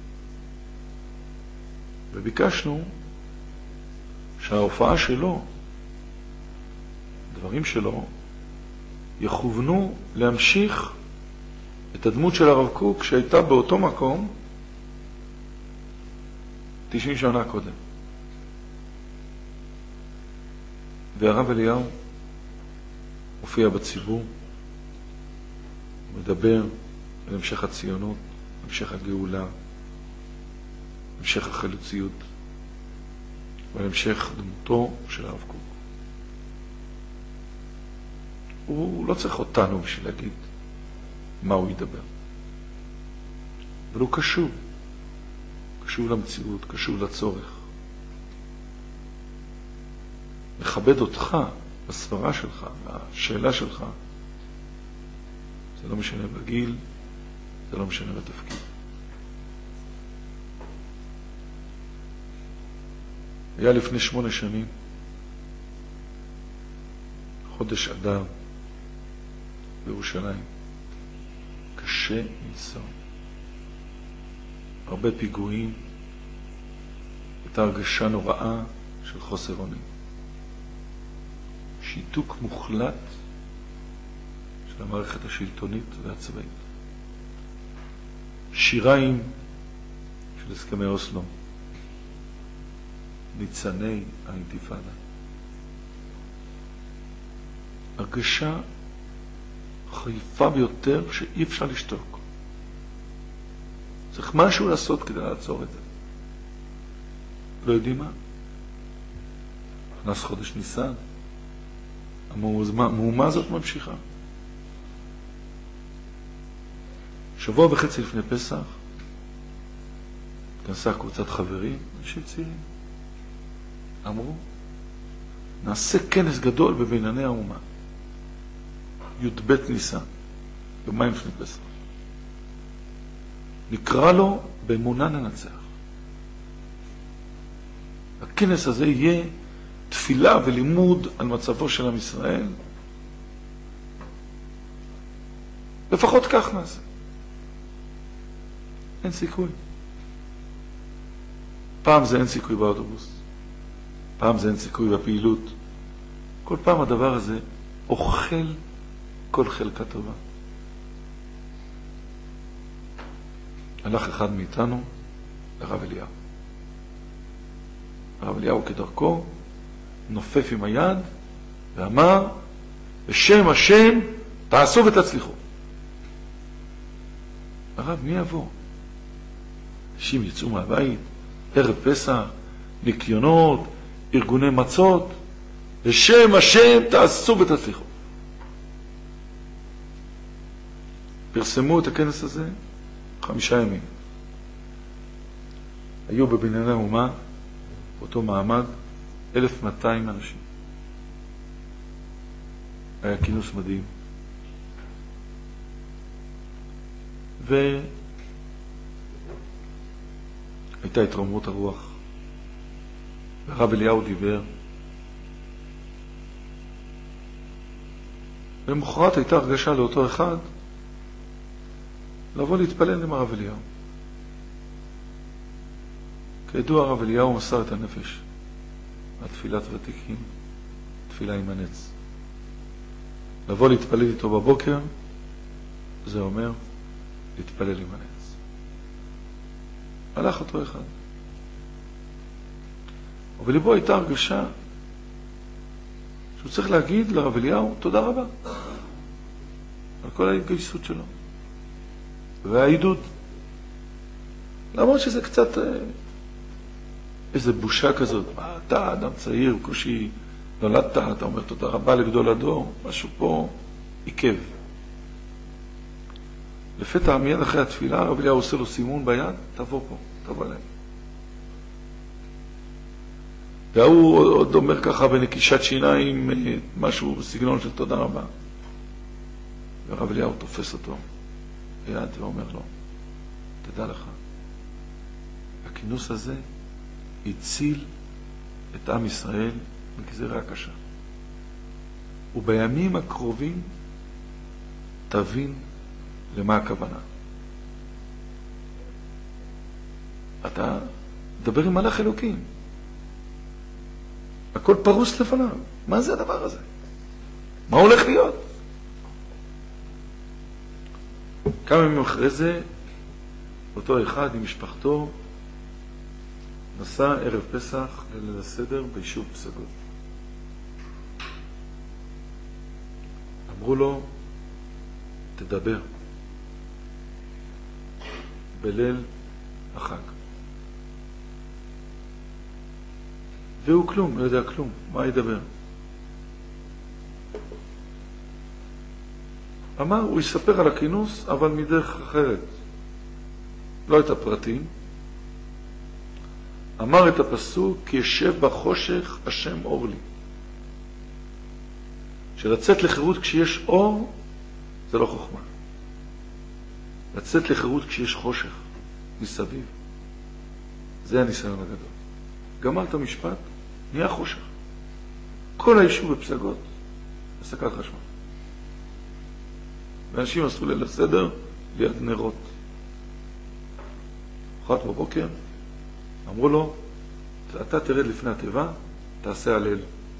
וביקשנו שההופעה שלו, דברים שלו, יכוונו להמשיך את הדמות של הרב קוק שהייתה באותו מקום 90 שנה קודם. והרב אליהו הופיע בציבור, מדבר על המשך הציונות, המשך הגאולה, המשך החלוציות, ועל המשך דמותו של הרב קוק. הוא לא צריך אותנו בשביל להגיד מה הוא ידבר. אבל הוא קשוב. קשוב למציאות, קשוב לצורך. מכבד אותך בסברה שלך, בשאלה שלך. זה לא משנה בגיל, זה לא משנה בתפקיד. היה לפני 8 שנים, חודש אדר, בירושלים. קשה לנסוע. הרבה פיגועים, הייתה הרגשה נוראה של חוסר אונים. שיתוק מוחלט של המערכת השלטונית והצבאית. שיריים של הסכמי אוסלו. ניצני האינתיפאדה. הרגשה חריפה ביותר שאי אפשר לשתוק. צריך משהו לעשות כדי לעצור את זה. לא יודעים מה? נכנס חודש ניסן. המהומה הזאת ממשיכה. שבוע וחצי לפני פסח התכנסה קבוצת חברים, אנשים צעירים. אמרו, נעשה כנס גדול בבינני האומה. י"ב ניסן, יומיים לפני פסח. נקרא לו באמונה ננצח. הכנס הזה יהיה תפילה ולימוד על מצבו של עם ישראל. לפחות כך נעשה. אין סיכוי. פעם זה אין סיכוי באוטובוס. פעם זה אין סיכוי בפעילות. כל פעם הדבר הזה אוכל כל חלקה טובה. הלך אחד מאיתנו לרב אליהו. הרב אליהו כדרכו נופף עם היד ואמר, בשם השם תעשו ותצליחו. הרב, מי יבוא? אנשים יצאו מהבית, ערב פסח, ניקיונות, ארגוני מצות, בשם השם תעשו ותצליחו. פרסמו את הכנס הזה 5 ימים. היו בבנייני האומה, באותו מעמד, 1,200 אנשים. היה כינוס מדהים. והייתה התרוממות הרוח. הרב אליהו דיבר. למחרת הייתה הרגשה לאותו אחד לבוא להתפלל עם הרב אליהו. כידוע הרב אליהו מסר את הנפש התפילת ותיקים, תפילה עם הנץ. לבוא להתפלל איתו בבוקר, זה אומר להתפלל עם הנץ. הלך אותו אחד. ובליבו הייתה הרגשה שהוא צריך להגיד לרב אליהו תודה רבה על כל ההתגייסות שלו והעידוד. למרות שזה קצת איזה בושה כזאת. מה, אתה אדם צעיר, קושי נולדת, אתה אומר תודה רבה לגדול הדור, משהו פה עיכב. לפתע מיד אחרי התפילה, הרב אליהו עושה לו סימון ביד, תבוא פה, תבוא אליי. והוא עוד אומר ככה בנקישת שיניים, משהו בסגנון של תודה רבה. והרב אליהו תופס אותו ביד ואומר לו, תדע לך, הכינוס הזה הציל את עם ישראל מגזירה קשה. ובימים הקרובים תבין למה הכוונה. אתה דבר עם מלאך אלוקים. הכל פרוס לפניו. מה זה הדבר הזה? מה הולך להיות? כמה ימים אחרי זה, אותו אחד עם משפחתו נסע ערב פסח לליל הסדר ביישוב פסגות. אמרו לו, תדבר. בליל החג. והוא כלום, לא יודע כלום, מה ידבר? אמר, הוא יספר על הכינוס, אבל מדרך אחרת. לא את הפרטים. אמר את הפסוק, כי ישב בחושך השם אור לי. שלצאת לחירות כשיש אור, זה לא חוכמה. לצאת לחירות כשיש חושך מסביב, זה הניסיון הגדול. גמר את המשפט, נהיה חושך. כל היישוב בפסגות, הפסקת חשמל. ואנשים עשו ליל הסדר ליד נרות. אחת בבוקר, אמרו לו, אתה תרד לפני התיבה, תעשה הלל.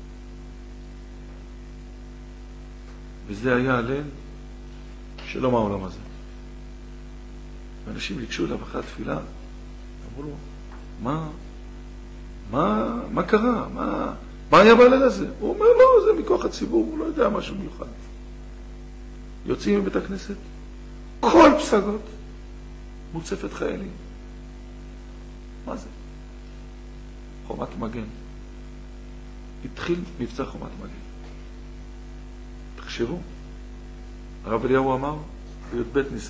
וזה היה הלל שלא מהעולם הזה. ואנשים לקשו אליו אחרי התפילה, אמרו לו, מה קרה? מה היה בהלל הזה? הוא אומר, לא, זה מכוח הציבור, הוא לא יודע משהו מיוחד. יוצאים מבית הכנסת, כל פסגות מוצפת חיילים. מה זה? חומת מגן. התחיל מבצע חומת מגן. תחשבו, הרב אליהו אמר בי"ב ניסן,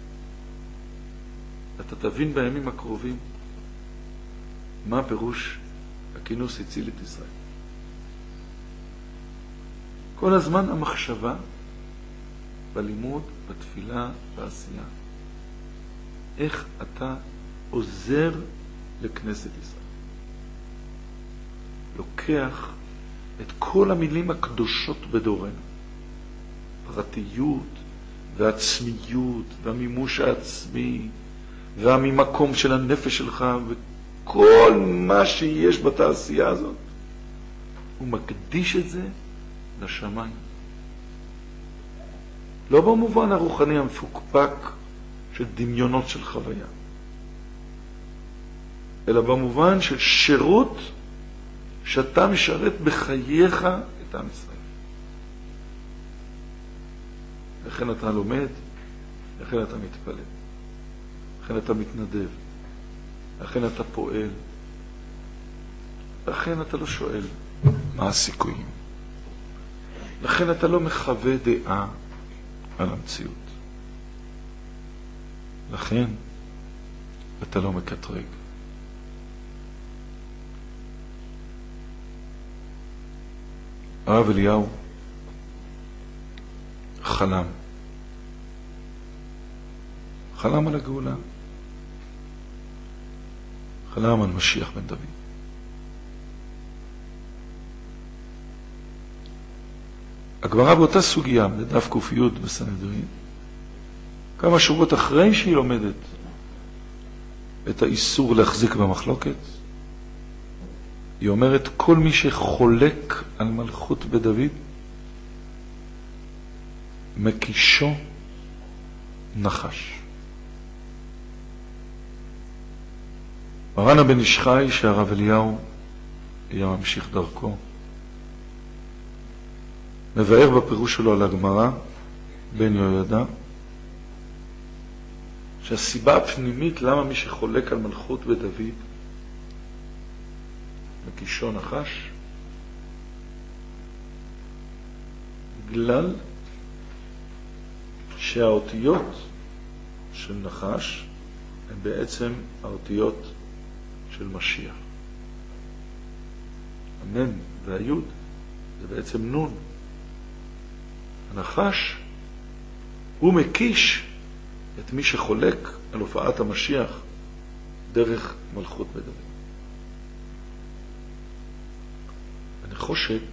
אתה תבין בימים הקרובים מה פירוש הכינוס הציל את ישראל. כל הזמן המחשבה בלימוד, בתפילה, בעשייה. איך אתה עוזר לכנסת ישראל. לוקח את כל המילים הקדושות בדורנו. פרטיות ועצמיות והמימוש העצמי והממקום של הנפש שלך וכל מה שיש בתעשייה הזאת. הוא מקדיש את זה לשמיים. לא במובן הרוחני המפוקפק של דמיונות של חוויה, אלא במובן של שירות שאתה משרת בחייך את עם ישראל. לכן אתה לומד, לכן אתה מתפלל, לכן אתה מתנדב, לכן אתה פועל, לכן אתה לא שואל מה הסיכויים, לכן אתה לא מחווה דעה על המציאות, לכן אתה לא מקטרג. הרב אליהו חלם על הגאולה, חלם על משיח בן דוד. הגמרא באותה סוגיה, בדף ק"י בסנהדרין, כמה שבועות אחרי שהיא לומדת את האיסור להחזיק במחלוקת, היא אומרת, כל מי שחולק על מלכות בדוד, מקישו נחש. מרן הבן איש חי, שהרב אליהו היה ממשיך דרכו, מבאר בפירוש שלו על הגמרא, בן יהוידע, שהסיבה הפנימית למה מי שחולק על מלכות בדוד מקישו נחש, בגלל שהאותיות של נחש הן בעצם האותיות של משיח. המם והיוד זה בעצם נון. הנחש הוא מקיש את מי שחולק על הופעת המשיח דרך מלכות בדוד. הנחושת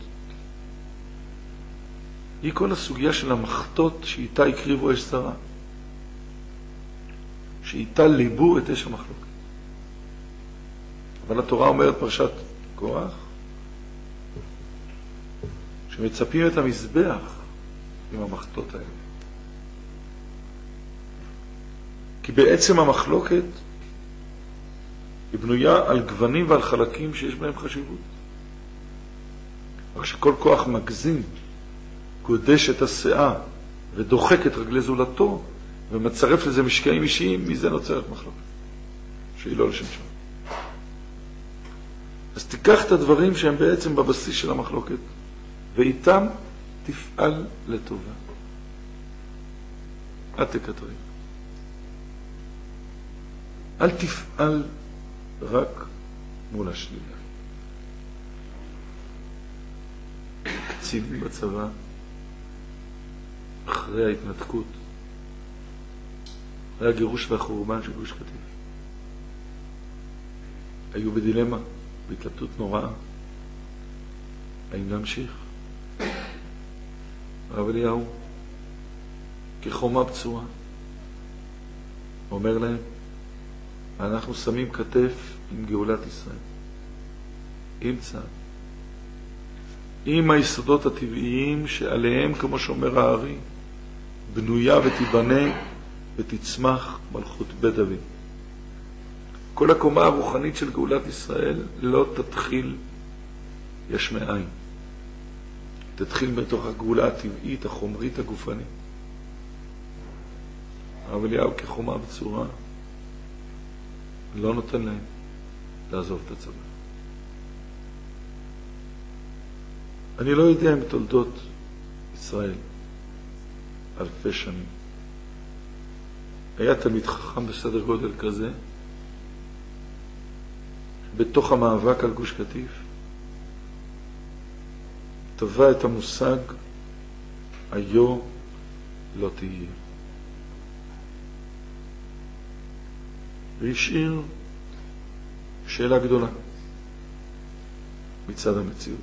היא כל הסוגיה של המחתות שאיתה הקריבו אש זרה, שאיתה ליבו את אש המחלוקת. אבל התורה אומרת פרשת קורח שמצפים את המזבח עם המחתות האלה. כי בעצם המחלוקת היא בנויה על גוונים ועל חלקים שיש בהם חשיבות. רק שכל כוח מגזים, גודש את השאה ודוחק את רגלי זולתו, ומצרף לזה משקעים אישיים, מזה נוצרת מחלוקת, שהיא לא לשם שם. אז תיקח את הדברים שהם בעצם בבסיס של המחלוקת, ואיתם תפעל לטובה. אל תקטרים. אל תפעל רק מול השלילה. קצינים בצבא, אחרי ההתנתקות, אחרי הגירוש והחורבן של גוש קטיף, היו בדילמה, בהתלבטות נוראה, האם להמשיך. הרב אליהו, כחומה בצורה, אומר להם, אנחנו שמים כתף עם גאולת ישראל, עם צה"ל, עם היסודות הטבעיים שעליהם, כמו שאומר הארי, בנויה ותיבנה ותצמח מלכות בית דוד. כל הקומה הרוחנית של גאולת ישראל לא תתחיל יש מאין. תתחיל מתוך הגאולה הטבעית, החומרית, הגופנית. הרב אליהו כחומה בצורה לא נותן להם לעזוב את הצבא. אני לא יודע אם תולדות ישראל אלפי שנים היה תלמיד חכם בסדר גודל כזה בתוך המאבק על גוש קטיף טבע את המושג היו לא תהיה, והשאיר שאלה גדולה מצד המציאות.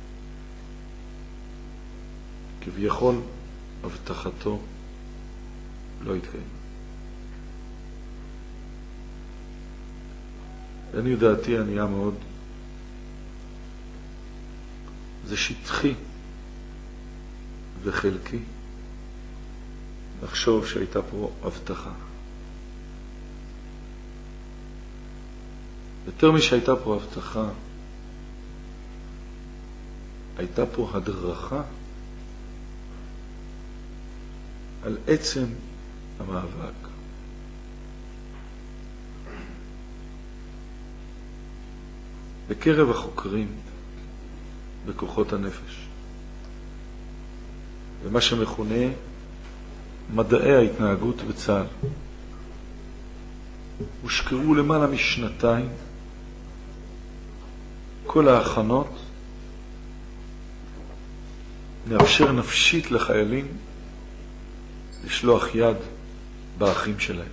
כביכול הבטחתו לא התקיים. אני דעתי ענייה מאוד, זה שטחי וחלקי לחשוב שהייתה פה הבטחה. יותר משהייתה פה הבטחה, הייתה פה הדרכה על עצם המאבק. בקרב החוקרים בכוחות הנפש, ומה שמכונה מדעי ההתנהגות בצה"ל, הושקעו למעלה משנתיים כל ההכנות לאפשר נפשית לחיילים לשלוח יד באחים שלהם.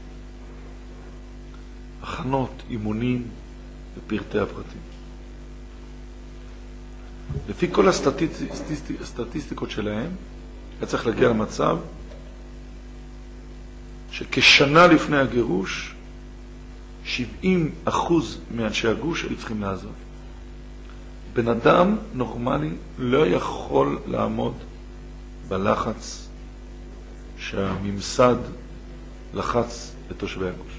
הכנות, אימונים ופרטי הפרטים. לפי כל הסטטיסטיקות שלהם, היה צריך להגיע למצב שכשנה לפני הגירוש, 70% מאנשי הגוש היו צריכים לעזוב. בן אדם נורמלי לא יכול לעמוד בלחץ שהממסד לחץ את תושבי הגוש.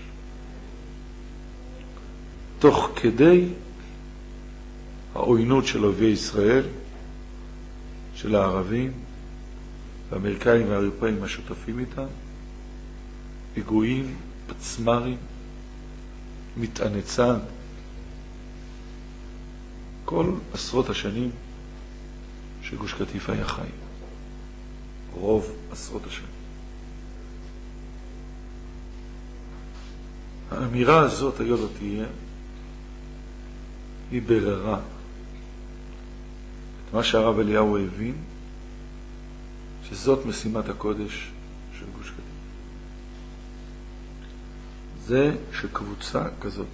תוך כדי העוינות של אויבי ישראל, של הערבים, והאמריקאים והאירופאים השותפים איתם, פיגועים, פצמרים, מטעני צד, כל עשרות השנים שגוש קטיף היה חי. רוב עשרות השנים. האמירה הזאת היו לא תהיה, היא בררה. את מה שהרב אליהו הבין, שזאת משימת הקודש של גוש קטיף. זה שקבוצה כזאת,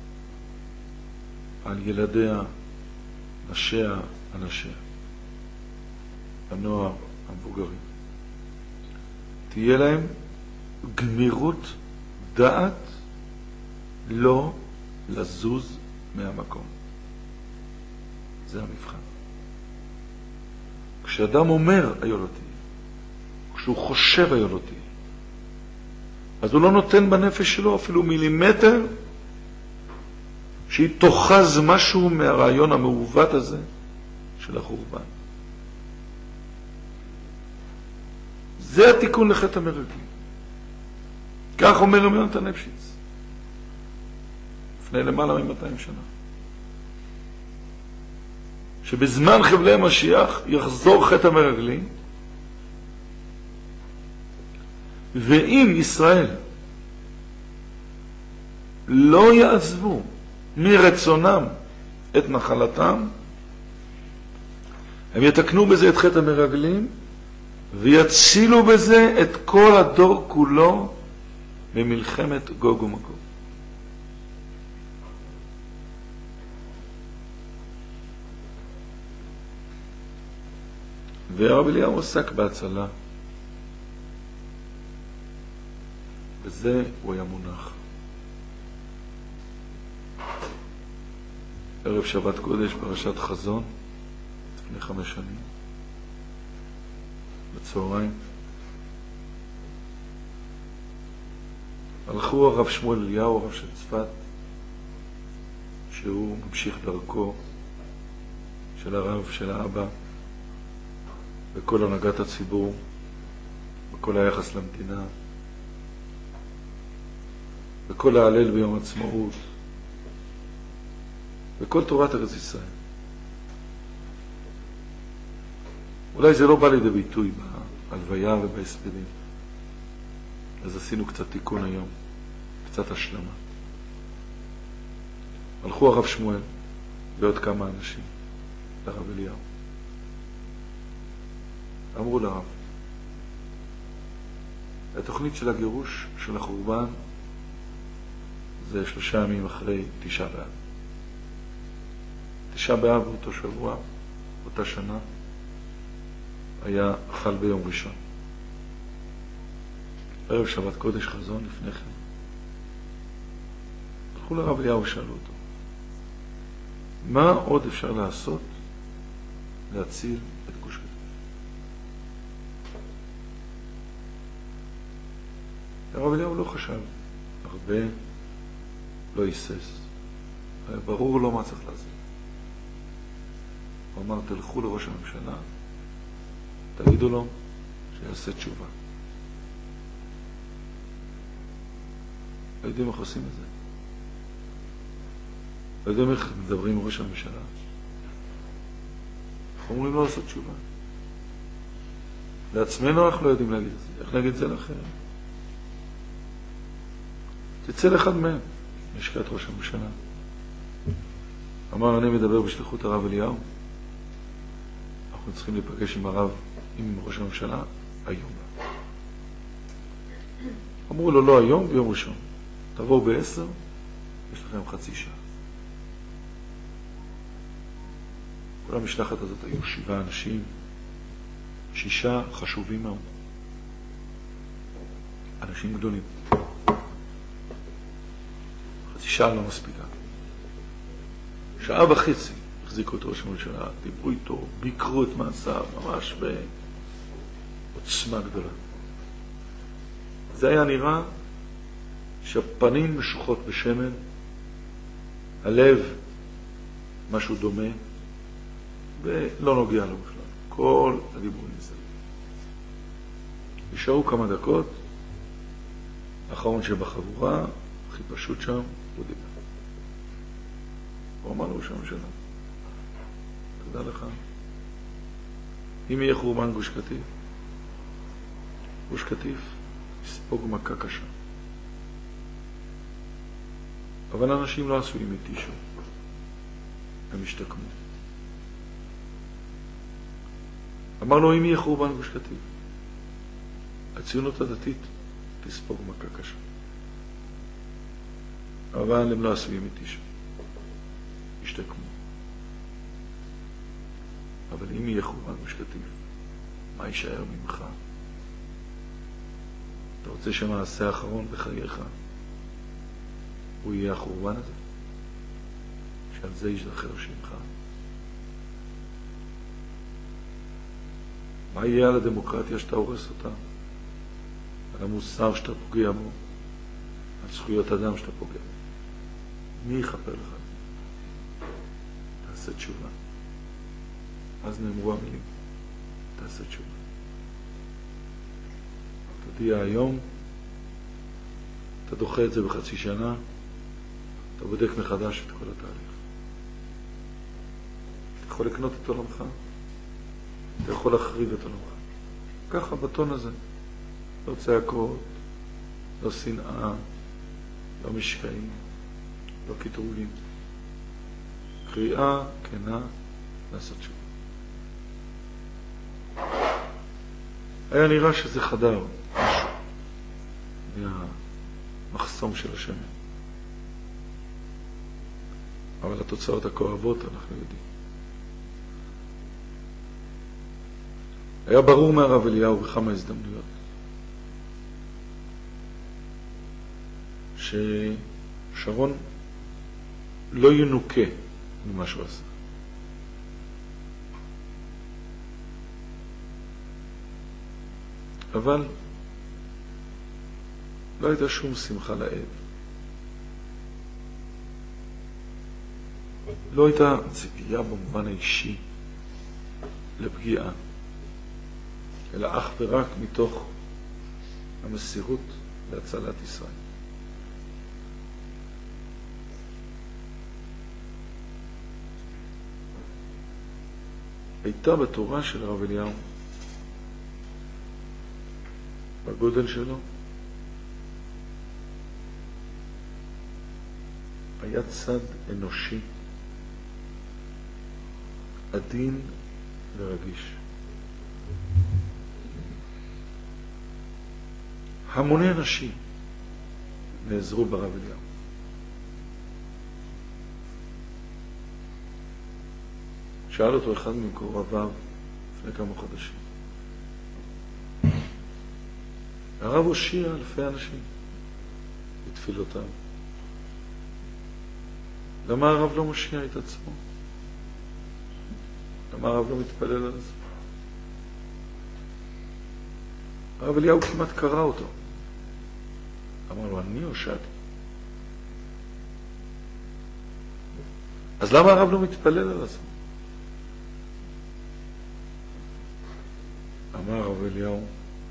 על ילדיה, נשיה, אנשיה, הנוער, המבוגרים, תהיה להם גמירות דעת לא לזוז מהמקום. זה המבחן. כשאדם אומר היו לא תהיה, כשהוא חושב היו לא תהיה, אז הוא לא נותן בנפש שלו אפילו מילימטר שהיא תוחז משהו מהרעיון המעוות הזה של החורבן. זה התיקון לחטא המרגלים. כך אומר רבי יונתן ליפשיץ, לפני למעלה מ-200 שנה. שבזמן חבלי משיח יחזור חטא המרגלים, ואם ישראל לא יעזבו מרצונם את נחלתם, הם יתקנו בזה את חטא המרגלים, ויצילו בזה את כל הדור כולו במלחמת גוג ומגוג. והרב אליהו עסק בהצלה. וזה הוא היה מונח. ערב שבת קודש, פרשת חזון, לפני 5 שנים, בצהריים, הלכו הרב שמואל אליהו, הרב של צפת, שהוא ממשיך דרכו של הרב של האבא, בכל הנהגת הציבור, בכל היחס למדינה, בכל ההלל ביום עצמאות, בכל תורת ארץ ישראל. אולי זה לא בא לידי ביטוי בהלוויה ובהספדים. אז עשינו קצת תיקון היום, קצת השלמה. הלכו הרב שמואל ועוד כמה אנשים לרב אליהו. אמרו לרב, התוכנית של הגירוש של החורבן זה 3 ימים אחרי 9 באב. 9 באב באותו שבוע, באותה שנה, היה חל ביום ראשון. ערב שבת קודש חזון לפני כן. הלכו לרב אליהו ושאלו אותו, מה עוד אפשר לעשות להציל את גוש קטיף? הרב אליהו לא חשב הרבה, לא היסס. היה ברור לו מה צריך לעשות. הוא אמר, תלכו לראש הממשלה, תגידו לו שיעשה תשובה. לא יודעים איך עושים את זה. לא יודעים איך מדברים עם ראש הממשלה. אנחנו אומרים לא לעשות תשובה. לעצמנו אנחנו לא יודעים להגיד את זה. איך להגיד את זה לאחר? תצא לאחד מהם, לשכת ראש הממשלה. אמר, אני מדבר בשליחות הרב אליהו. אנחנו צריכים להיפגש עם הרב, עם ראש הממשלה, היום. אמרו לו, לא היום, ביום ראשון. תבואו ב10, יש לכם חצי שעה. כל המשלחת הזאת היו 7 אנשים, 6 חשובים מאוד. אנשים גדולים. חצי שעה לא מספיקה. 1.5 שעה החזיקו את ראש הממשלה, דיברו איתו, ביקרו את מעשיו, ממש בעוצמה גדולה. זה היה נראה שהפנים משוחות בשמן, הלב משהו דומה, ולא נוגע לו בכלל. כל הדיבורים מסביב. נשארו כמה דקות, האחרון שבחבורה, הכי פשוט שם, הוא דיבר. הוא אמר לו ראש הממשלה, תודה לך. אם יהיה חורבן גוש קטיף, גוש קטיף יספוג מכה קשה. אבל אנשים לא עשו עם איתישו. הם השתקמו. אמר לו, אם יהיה חורבן גוש קטיף, הציונות הדתית תספוג מכה קשה. אבל הם לא עשו עם איתישו. השתקמו. אבל אם יהיה חורבן גוש קטיף, מה יישאר ממך? אתה רוצה שמעשה האחרון בחייך הוא יהיה החורבן הזה? שעל זה יזכר שמך? מה יהיה על הדמוקרטיה שאתה הורס אותה? על המוסר שאתה פוגע בו? על זכויות אדם שאתה פוגע בו? מי יכפר לך? תעשה תשובה. אז נאמרו המילים, תעשה תשובה. תודיע היום אתה דוחה את זה בחצי שנה, אתה בודק מחדש את כל התהליך. אתה יכול לקנות את עולמך, אתה יכול להחריב את עולמך. ככה בטון הזה. לא צעקות, לא שנאה, לא משקעים, לא קטרוגים. קריאה כנה לעשות תשובה. היה נראה שזה חדר משהו מהמחסום של השמן. אבל התוצאות הכואבות אנחנו יודעים. היה ברור מהרב אליהו בכמה הזדמנויות ששרון לא ינוקה ממה שהוא עשה. אבל לא הייתה שום שמחה לאב. לא הייתה ציפייה במובן האישי לפגיעה, אלא אך ורק מתוך המסירות להצלת ישראל. הייתה בתורה של הרב אליהו, בגודל שלו, היה צד אנושי, עדין ורגיש. המוני אנשים נעזרו ברב אליהו. שאל אותו אחד ממקורביו לפני כמה חודשים. הרב הושיע אלפי אנשים בתפילותיו. למה הרב לא מושיע את עצמו? למה הרב לא מתפלל על עצמו? הרב אליהו כמעט קרא אותו. אמר לו, אני הושעתי. אז למה הרב לא מתפלל על עצמו? אמר הרב אליהו,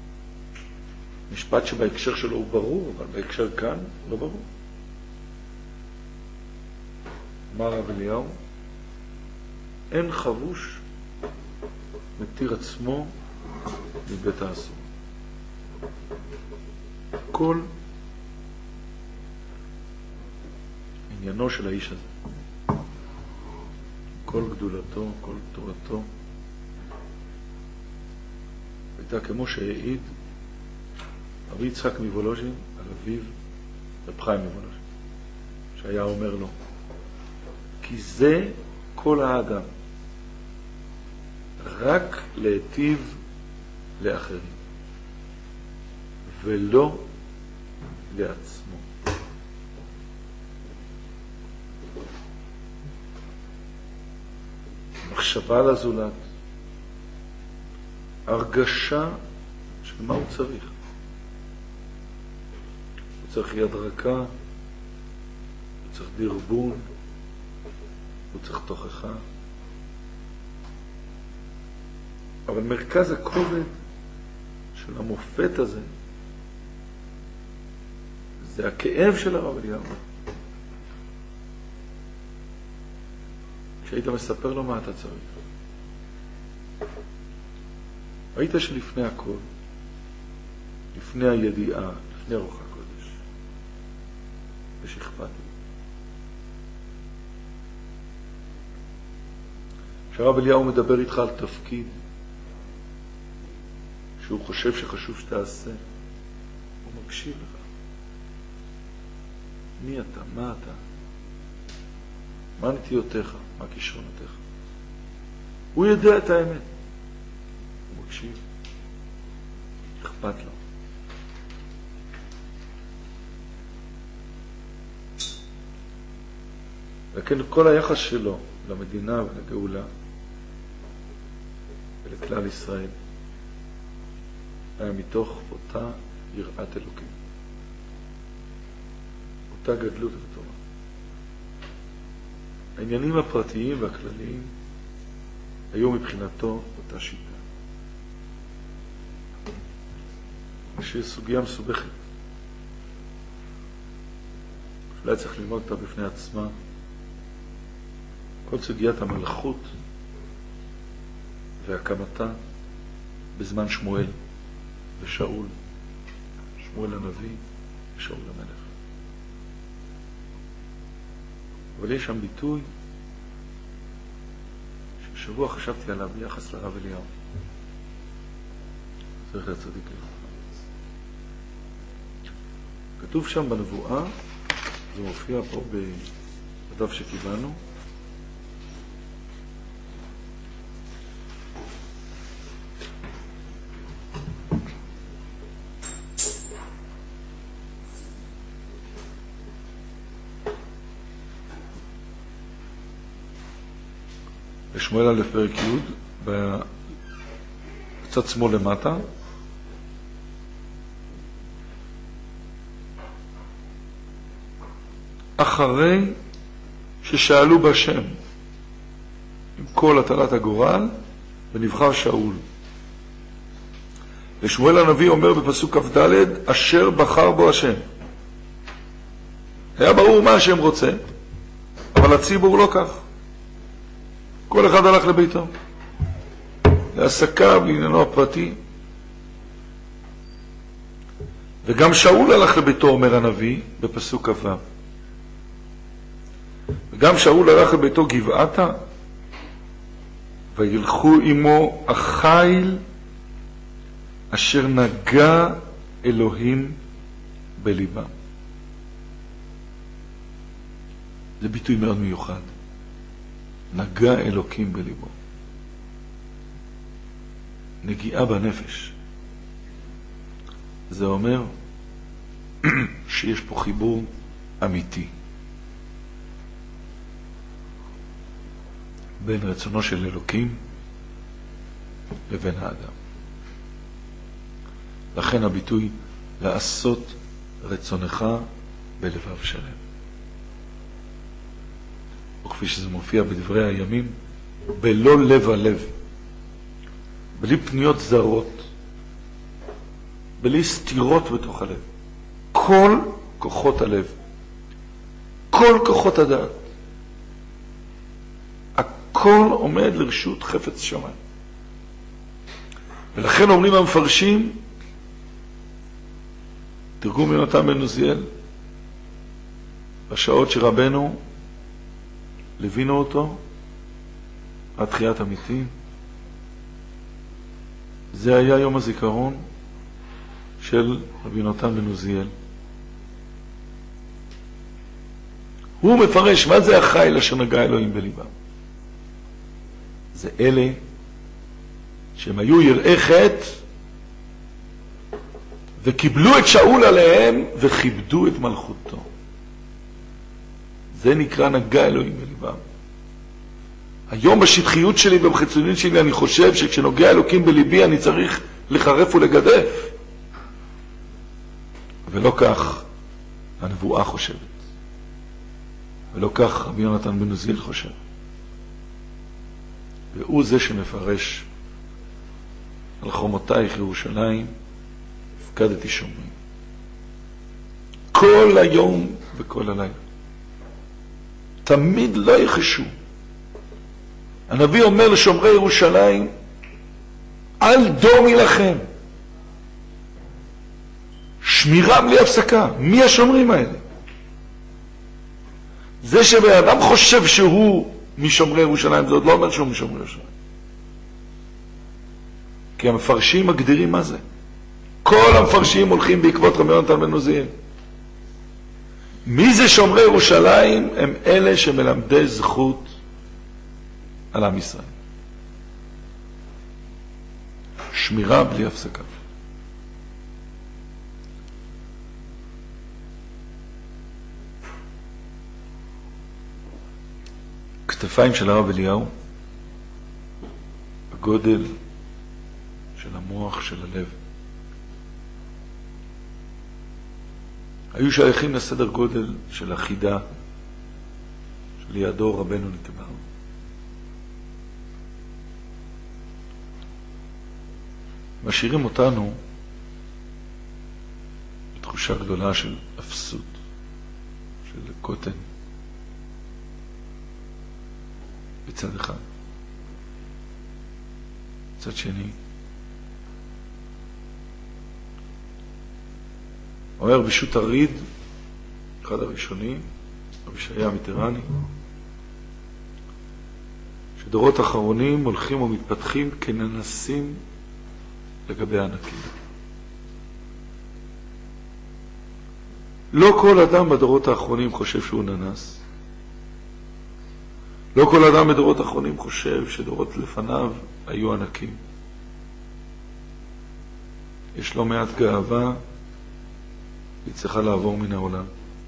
משפט שבהקשר שלו הוא ברור, אבל בהקשר כאן לא ברור. אמר הרב אליהו, אין חבוש מתיר עצמו מבית האסור. כל עניינו של האיש הזה, כל גדולתו, כל תורתו, הייתה כמו שהעיד רבי יצחק מוולוז'ין על אביו רב חיים מוולוז'ין, שהיה אומר לו, כי זה כל האדם, רק להיטיב לאחרים, ולא לעצמו. מחשבה על הזולת, הרגשה של מה הוא צריך. הוא צריך יד רכה, הוא צריך דרבון, הוא צריך תוכחה. אבל מרכז הכובד של המופת הזה זה הכאב של הרב אליהו. כשהיית מספר לו מה אתה צריך, ראית שלפני הכל, לפני הידיעה, לפני רוח הקודש, יש אכפת לי. כשהרב אליהו מדבר איתך על תפקיד שהוא חושב שחשוב שתעשה, הוא מקשיב לך. מי אתה? מה אתה? מה נטיותיך? מה כישרונותיך? הוא יודע את האמת. הוא מקשיב. אכפת לו. וכן כל היחס שלו למדינה ולגאולה ולכלל ישראל היה מתוך אותה יראת אלוקים, אותה גדלות ותורה. העניינים הפרטיים והכלליים היו מבחינתו אותה שיטה. שהיא סוגיה מסובכת. אולי צריך ללמוד אותה בפני עצמה. כל סוגיית המלכות והקמתה בזמן שמואל ושאול, שמואל הנביא ושאול המלך. אבל יש שם ביטוי ששבוע חשבתי עליו ביחס לרב אליהו. צריך לצדיק לב. כתוב שם בנבואה, זה מופיע פה בדף שקיבלנו, בשמואל א' פרק י' בצד שמאל למטה, אחרי ששאלו בשם עם כל הטלת הגורל ונבחר שאול. ושמואל הנביא אומר בפסוק כ"ד, אשר בחר בו השם. היה ברור מה השם רוצה, אבל הציבור לא כך. כל אחד הלך לביתו, לעסקה בעניינו הפרטי. וגם שאול הלך לביתו, אומר הנביא, בפסוק כ"ו. וגם שאול הלך לביתו גבעתה, וילכו עמו החיל אשר נגע אלוהים בליבם. זה ביטוי מאוד מיוחד. נגע אלוקים בליבו. נגיעה בנפש. זה אומר שיש פה חיבור אמיתי בין רצונו של אלוקים לבין האדם. לכן הביטוי לעשות רצונך בלבב שלם. וכפי שזה מופיע בדברי הימים, בלא לב הלב, בלי פניות זרות, בלי סתירות בתוך הלב. כל כוחות הלב, כל כוחות הדעת, הכל עומד לרשות חפץ שמיים. ולכן אומרים המפרשים, תרגום יונתן בן עוזיאל, בשעות שרבנו לבינו אותו עד תחיית המתים, זה היה יום הזיכרון של רבי יונתן בן עוזיאל. הוא מפרש מה זה החיל אשר נגע אלוהים בליבם. זה אלה שהם היו יראי חטא וקיבלו את שאול עליהם וכיבדו את מלכותו. זה נקרא נגע אלוהים בליבם. היום בשטחיות שלי ובחיצוניות שלי אני חושב שכשנוגע אלוקים בליבי אני צריך לחרף ולגדף. ולא כך הנבואה חושבת. ולא כך רבי יונתן בן עוזיאל חושב. והוא זה שמפרש על חומותייך ירושלים הפקדתי שומרים. כל היום וכל הלילה. תמיד לא יחשו. הנביא אומר לשומרי ירושלים, אל דומי לכם. שמירה בלי הפסקה. מי השומרים האלה? זה שבאדם חושב שהוא משומרי ירושלים, זה עוד לא אומר שהוא משומרי ירושלים. כי המפרשים מגדירים מה זה. כל המפרשים הולכים בעקבות רבי יונתן בן עוזיאל. מי זה שומרי ירושלים? הם אלה שמלמדי זכות על עם ישראל. שמירה בלי הפסקה. כתפיים של הרב אליהו, הגודל של המוח של הלב, היו שייכים לסדר גודל של החידה שלידו רבנו נקבר. משאירים אותנו בתחושה גדולה של אפסות, של קוטן בצד אחד. בצד שני, אומר בשו"ת הרי"ד, אחד הראשונים, רבי ישעיה מיטרני, שדורות אחרונים הולכים ומתפתחים כננסים לגבי הענקים. לא כל אדם בדורות האחרונים חושב שהוא ננס. לא כל אדם בדורות האחרונים חושב שדורות לפניו היו ענקים. יש לו מעט גאווה, היא צריכה לעבור מן העולם.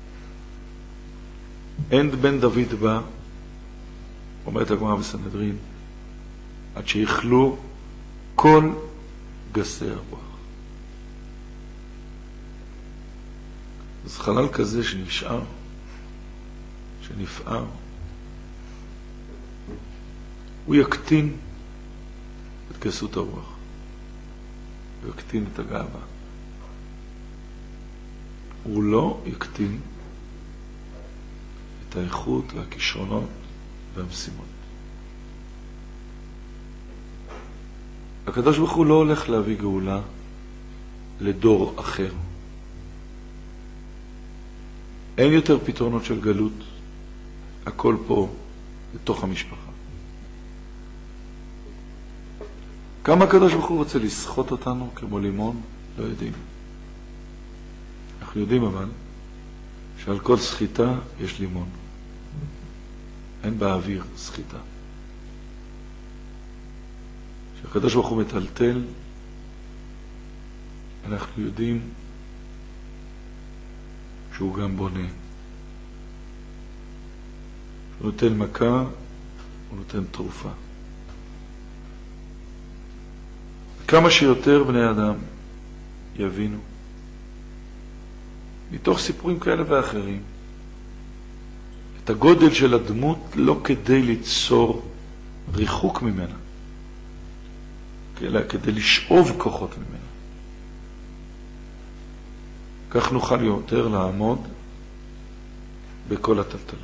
אין בן דוד בא, אומרת הגמרא בסנהדרין, עד שיכלו כל גסי הרוח. אז חלל כזה שנשאר, שנפער, הוא יקטין את גסות הרוח, הוא יקטין את הגאווה. הוא לא יקטין את האיכות והכישרונות והמשימות. הקדוש ברוך הוא לא הולך להביא גאולה לדור אחר. אין יותר פתרונות של גלות, הכל פה בתוך המשפחה. כמה הקדוש ברוך הוא רוצה לסחוט אותנו כמו לימון, לא יודעים. אנחנו יודעים אבל שעל כל סחיטה יש לימון. אין באוויר סחיטה. כשהקדוש ברוך הוא מטלטל, אנחנו יודעים שהוא גם בונה. הוא נותן מכה, הוא נותן תרופה. כמה שיותר בני אדם יבינו, מתוך סיפורים כאלה ואחרים, את הגודל של הדמות לא כדי ליצור ריחוק ממנה, אלא כדי לשאוב כוחות ממנה. כך נוכל יותר לעמוד בכל הטלטלות.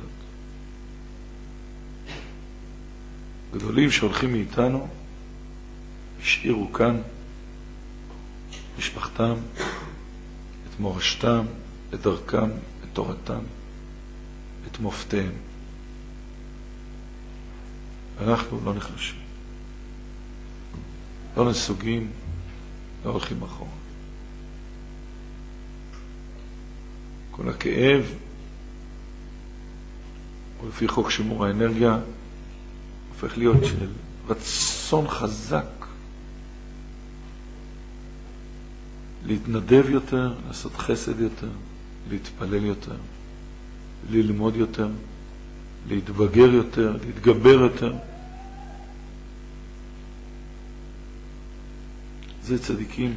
גדולים שהולכים מאיתנו השאירו כאן משפחתם, את מורשתם, את דרכם, את תורתם, את מופתיהם. אנחנו לא נחלשים, לא נסוגים, לא הולכים אחורה. כל הכאב, ולפי חוק שימור האנרגיה, הופך להיות של רצון חזק להתנדב יותר, לעשות חסד יותר, להתפלל יותר, ללמוד יותר, להתבגר יותר, להתגבר יותר. זה צדיקים.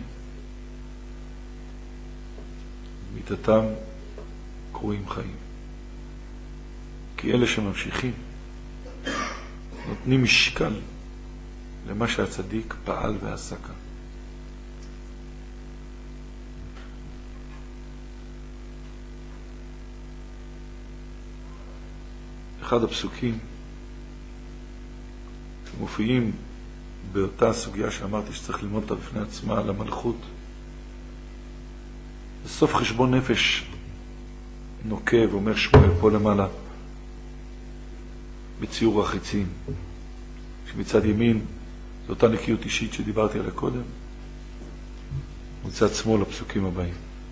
מיתתם קרויים חיים. כי אלה שממשיכים נותנים משקל למה שהצדיק פעל ועשה כאן. אחד הפסוקים שמופיעים באותה סוגיה שאמרתי שצריך ללמוד אותה בפני עצמה על המלכות, בסוף חשבון נפש נוקב, אומר שמואל פה למעלה בציור החיצים, שמצד ימין זו אותה נקיות אישית שדיברתי עליה קודם, מצד שמאל הפסוקים הבאים.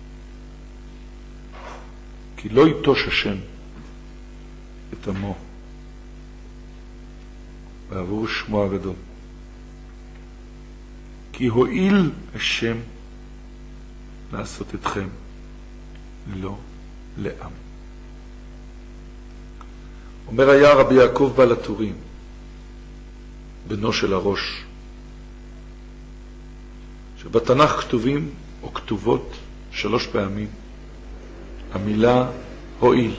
כי לא יטוש השם את עמו בעבור שמו הגדול, כי הועיל השם לעשות אתכם לא לעם. אומר היה רבי יעקב בעל הטורים, בנו של הראש, שבתנ"ך כתובים או כתובות 3 פעמים המילה הועיל.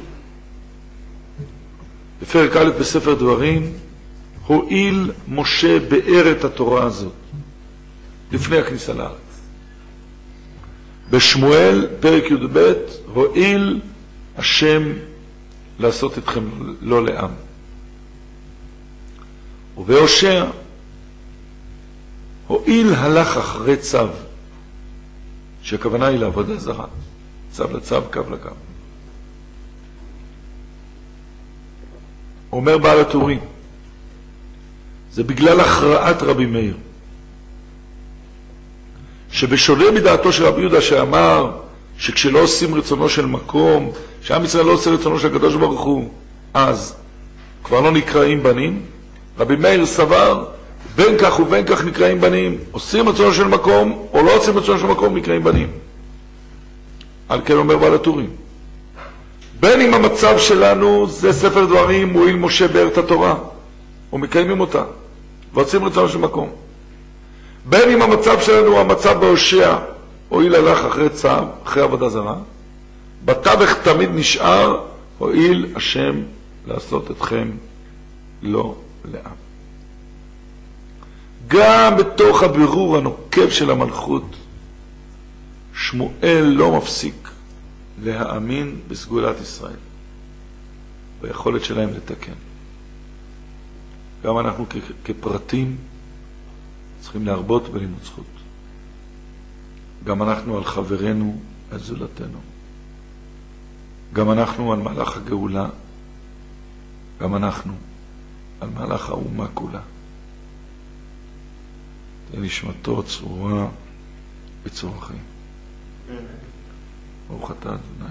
בפרק א' בספר דברים, הועיל משה באר את התורה הזאת לפני הכניסה לארץ. בשמואל פרק י"ב, הועיל השם לעשות אתכם לא לעם. ובהושע, הועיל הלך אחרי צו, שהכוונה היא לעבודה זרה. צו לצו, קו לקו. אומר בעל הטורים, זה בגלל הכרעת רבי מאיר, שבשונה מדעתו של רבי יהודה שאמר שכשלא עושים רצונו של מקום, שעם ישראל לא עושה רצונו של הקדוש ברוך הוא, אז כבר לא נקראים בנים. רבי מאיר סבר, בין כך ובין כך נקראים בנים, עושים רצונו של מקום או לא עושים רצונו של מקום נקראים בנים. על כן אומר בעל הטורים, בין אם המצב שלנו זה ספר דברים, מועיל משה בארץ התורה ומקיימים אותה ועושים רצונו של מקום, בין אם המצב שלנו המצב בהושע, הועיל הלך אחרי צו, אחרי עבודה זרה, בתווך תמיד נשאר, הועיל השם לעשות אתכם לא לעם. גם בתוך הבירור הנוקב של המלכות, שמואל לא מפסיק להאמין בסגולת ישראל, ביכולת שלהם לתקן. גם אנחנו כפרטים צריכים להרבות בלימוד זכות. גם אנחנו על חברנו, על זולתנו. גם אנחנו על מהלך הגאולה. גם אנחנו על מהלך האומה כולה. תהיה נשמתו צרורה בצור החיים. ברוך אתה ה'